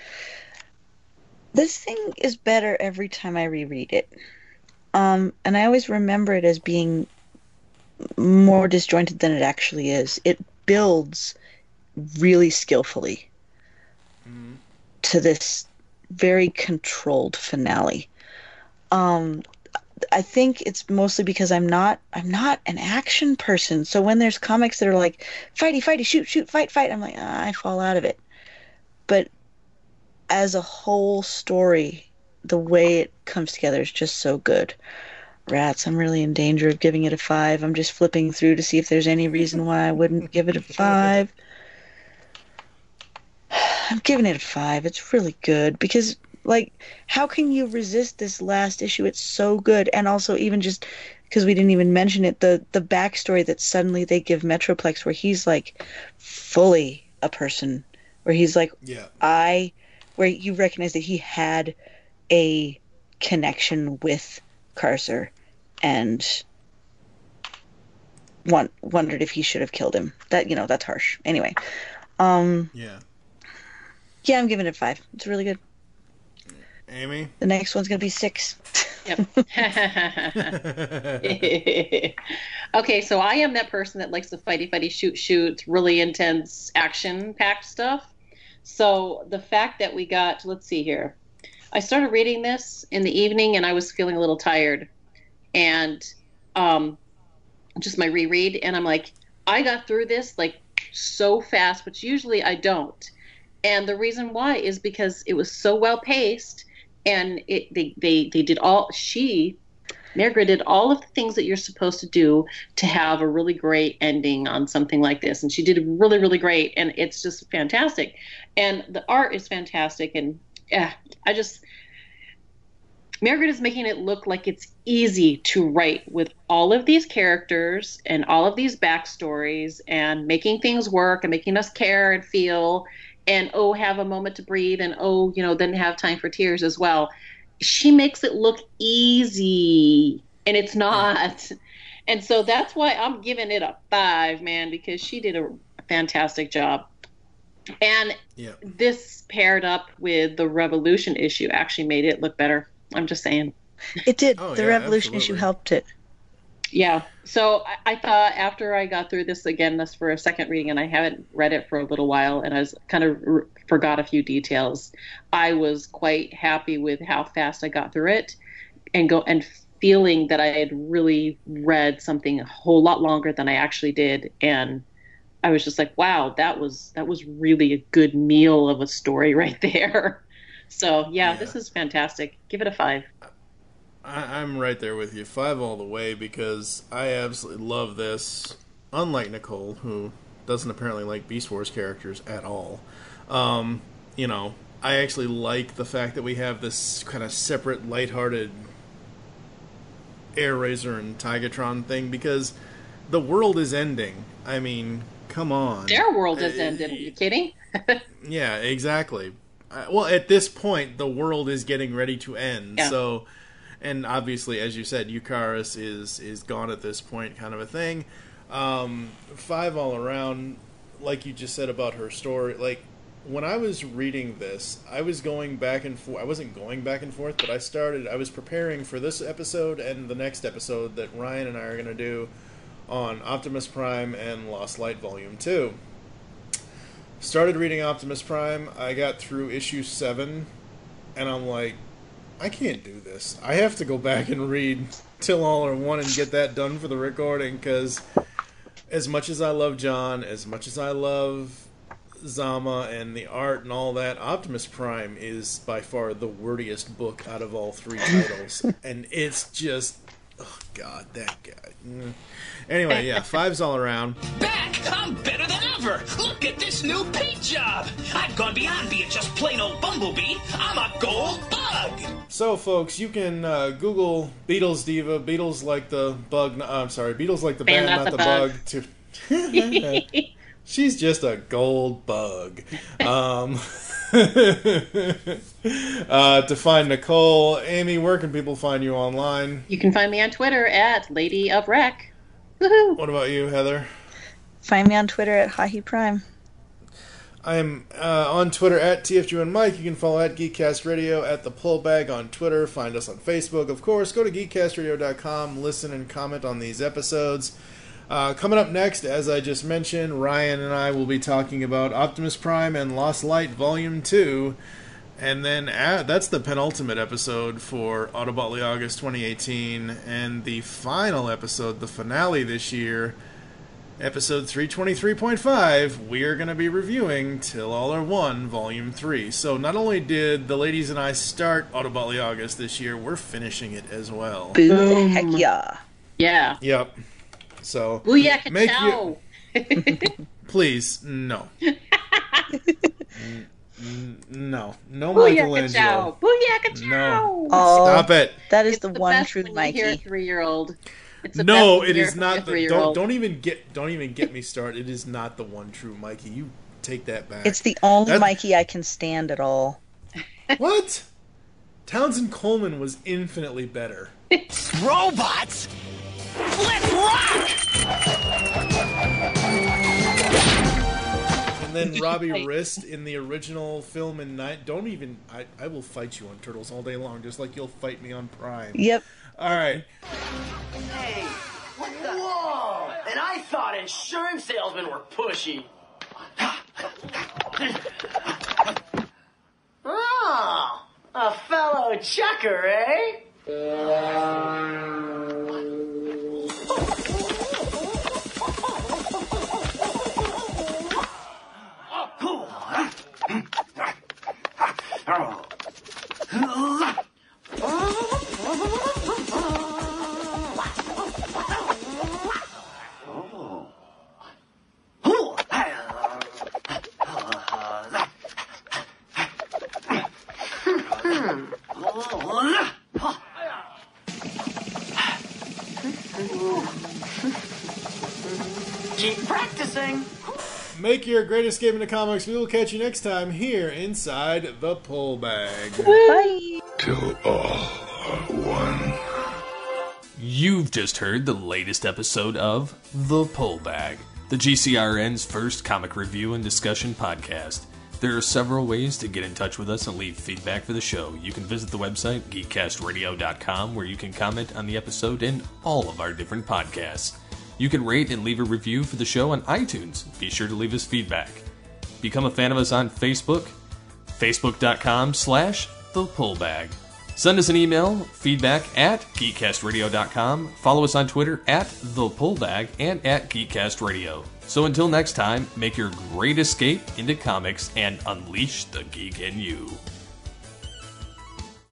C: This thing is better every time I reread it. Um, and I always remember it as being more disjointed than it actually is. It builds really skillfully
D: Mhm.
C: to this very controlled finale. Um, I think it's mostly because I'm not I'm not an action person. So when there's comics that are like fighty, fighty, shoot, shoot, fight, fight, I'm like, ah, I fall out of it. But as a whole story, the way it comes together is just so good. Rats, I'm really in danger of giving it a five. I'm just flipping through to see if there's any reason why I wouldn't give it a five. I'm giving it a five. It's really good because, like, how can you resist this last issue? It's so good. And also, even just because we didn't even mention it, the, the backstory that suddenly they give Metroplex where he's, like, fully a person. Where he's like,
D: Yeah.
C: I... Where you recognize that he had a connection with Carcer and one, wondered if he should have killed him. That, you know, that's harsh. Anyway. Um,
D: Yeah.
C: yeah, I'm giving it a five. It's really good.
D: Amy?
C: The next one's going to be six.
B: Yep. Okay, so I am that person that likes to fighty, fighty, shoot, shoot, really intense action-packed stuff. So the fact that we got, let's see here. I started reading this in the evening and I was feeling a little tired. And um, just my reread, and I'm like, I got through this like so fast, which usually I don't. And the reason why is because it was so well paced, and it they they they did all she Margaret did all of the things that you're supposed to do to have a really great ending on something like this, and she did really really great, and it's just fantastic, and the art is fantastic, and yeah, I just Margaret is making it look like it's easy to write with all of these characters and all of these backstories and making things work and making us care and feel and, oh, have a moment to breathe and, oh, you know, then have time for tears as well. She makes it look easy, and it's not. And so that's why I'm giving it a five, man, because she did a fantastic job. And
D: Yeah.
B: this paired up with the Revolution issue actually made it look better. I'm just saying.
C: It did.
D: Oh,
C: the
D: yeah,
C: Revolution
D: absolutely.
C: issue helped it.
B: Yeah. So I, I thought after I got through this again, this for a second reading, and I haven't read it for a little while, and I was kind of r- forgot a few details. I was quite happy with how fast I got through it, and go and feeling that I had really read something a whole lot longer than I actually did, and I was just like, wow, that was that was really a good meal of a story right there. So yeah,
D: Yeah.
B: this is fantastic. Give it a five.
D: I, I'm right there with you, five all the way, because I absolutely love this. Unlike Nicole, who doesn't apparently like Beast Wars characters at all, um, you know, I actually like the fact that we have this kind of separate, lighthearted Air Razor and Tigatron thing, because the world is ending. I mean, come on.
B: Their world has
D: Uh,
B: ended. Are you kidding?
D: Yeah, exactly. Uh, well, at this point, the world is getting ready to end.
B: Yeah.
D: So, and obviously, as you said, Eucharis is is gone at this point, kind of a thing. Um, five all around, like you just said about her story. Like when I was reading this, I was going back and forth. I wasn't going back and forth, but I started. I was preparing for this episode and the next episode that Ryan and I are going to do on Optimus Prime and Lost Light Volume Two. Started reading Optimus Prime, I got through issue seven, and I'm like, I can't do this. I have to go back and read Till All Are One and get that done for the recording, because as much as I love John, as much as I love Zama and the art and all that, Optimus Prime is by far the wordiest book out of all three titles. And it's just, oh god, that guy. Mm. Anyway, yeah, fives all around.
I: Back! I'm better than ever! Look at this new paint job! I've gone beyond being just plain old Bumblebee. I'm a gold bug!
D: So, folks, you can uh, Google Beatles Diva, Beatles like the bug, no, I'm sorry, Beatles like the band, not, the, bug. to She's just a gold bug. Um, uh, to find Nicole, Amy, where can people find you online?
B: You can find me on Twitter at Lady of Wreck. Woohoo!
D: What about you, Heather?
C: Find me on Twitter at Hahi Prime.
D: I am uh, on Twitter at T F G one Mike. You can follow at Geekcast Radio, at The Pullbag on Twitter. Find us on Facebook, of course. Go to geekcast radio dot com. Listen and comment on these episodes. Uh, coming up next, as I just mentioned, Ryan and I will be talking about Optimus Prime and Lost Light Volume two. And then uh, that's the penultimate episode for Autobotly August twenty eighteen. And the final episode, the finale this year, episode three twenty-three point five, we are going to be reviewing Till All Are One, Volume three. So not only did the ladies and I start Autobotly August this year, we're finishing it as well.
C: Boo the
B: Boom.
C: heck yeah.
B: Yeah.
D: Yep. So,
B: Booyaka
D: make
B: chow.
D: you... Please, no. N- n- no. No
B: Booyaka
D: Michelangelo.
B: chow. Booyaka chow.
D: No.
C: Oh,
D: Stop it.
C: that is
B: It's
C: the,
B: the
C: one
B: best
C: true
B: when you hear a
C: Mikey.
B: three-year-old. It's the
D: No,
B: best when
D: it
B: you
D: is
B: hear
D: not
B: a
D: the don't,
B: three-year-old.
D: don't even get don't even get me started. It is not the one true Mikey. You take that back.
C: It's the only
D: That's-
C: Mikey I can stand at all.
D: What? Townsend Coleman was infinitely better.
I: Robots? Let's rock!
D: And then Robbie Wrist in the original film in night. Don't even. I, I will fight you on Turtles all day long, just like you'll fight me on Prime.
C: Yep.
D: All right.
J: Hey, what the? Whoa! And I thought insurance salesmen were pushy. Oh, a fellow checker, eh? Keep practicing.
D: Make your great escape into comics. We will catch you next time here inside the Pullbag.
C: Bye.
G: Till all are one.
E: You've just heard the latest episode of The Pullbag, the G C R N's first comic review and discussion podcast. There are several ways to get in touch with us and leave feedback for the show. You can visit the website, geek cast radio dot com, where you can comment on the episode and all of our different podcasts. You can rate and leave a review for the show on iTunes. Be sure to leave us feedback. Become a fan of us on Facebook, facebook.com slash the pullbag. Send us an email, feedback at geek cast radio dot com. Follow us on Twitter at the pullbag and at geekcastradio. So until next time, make your great escape into comics and unleash the geek in you.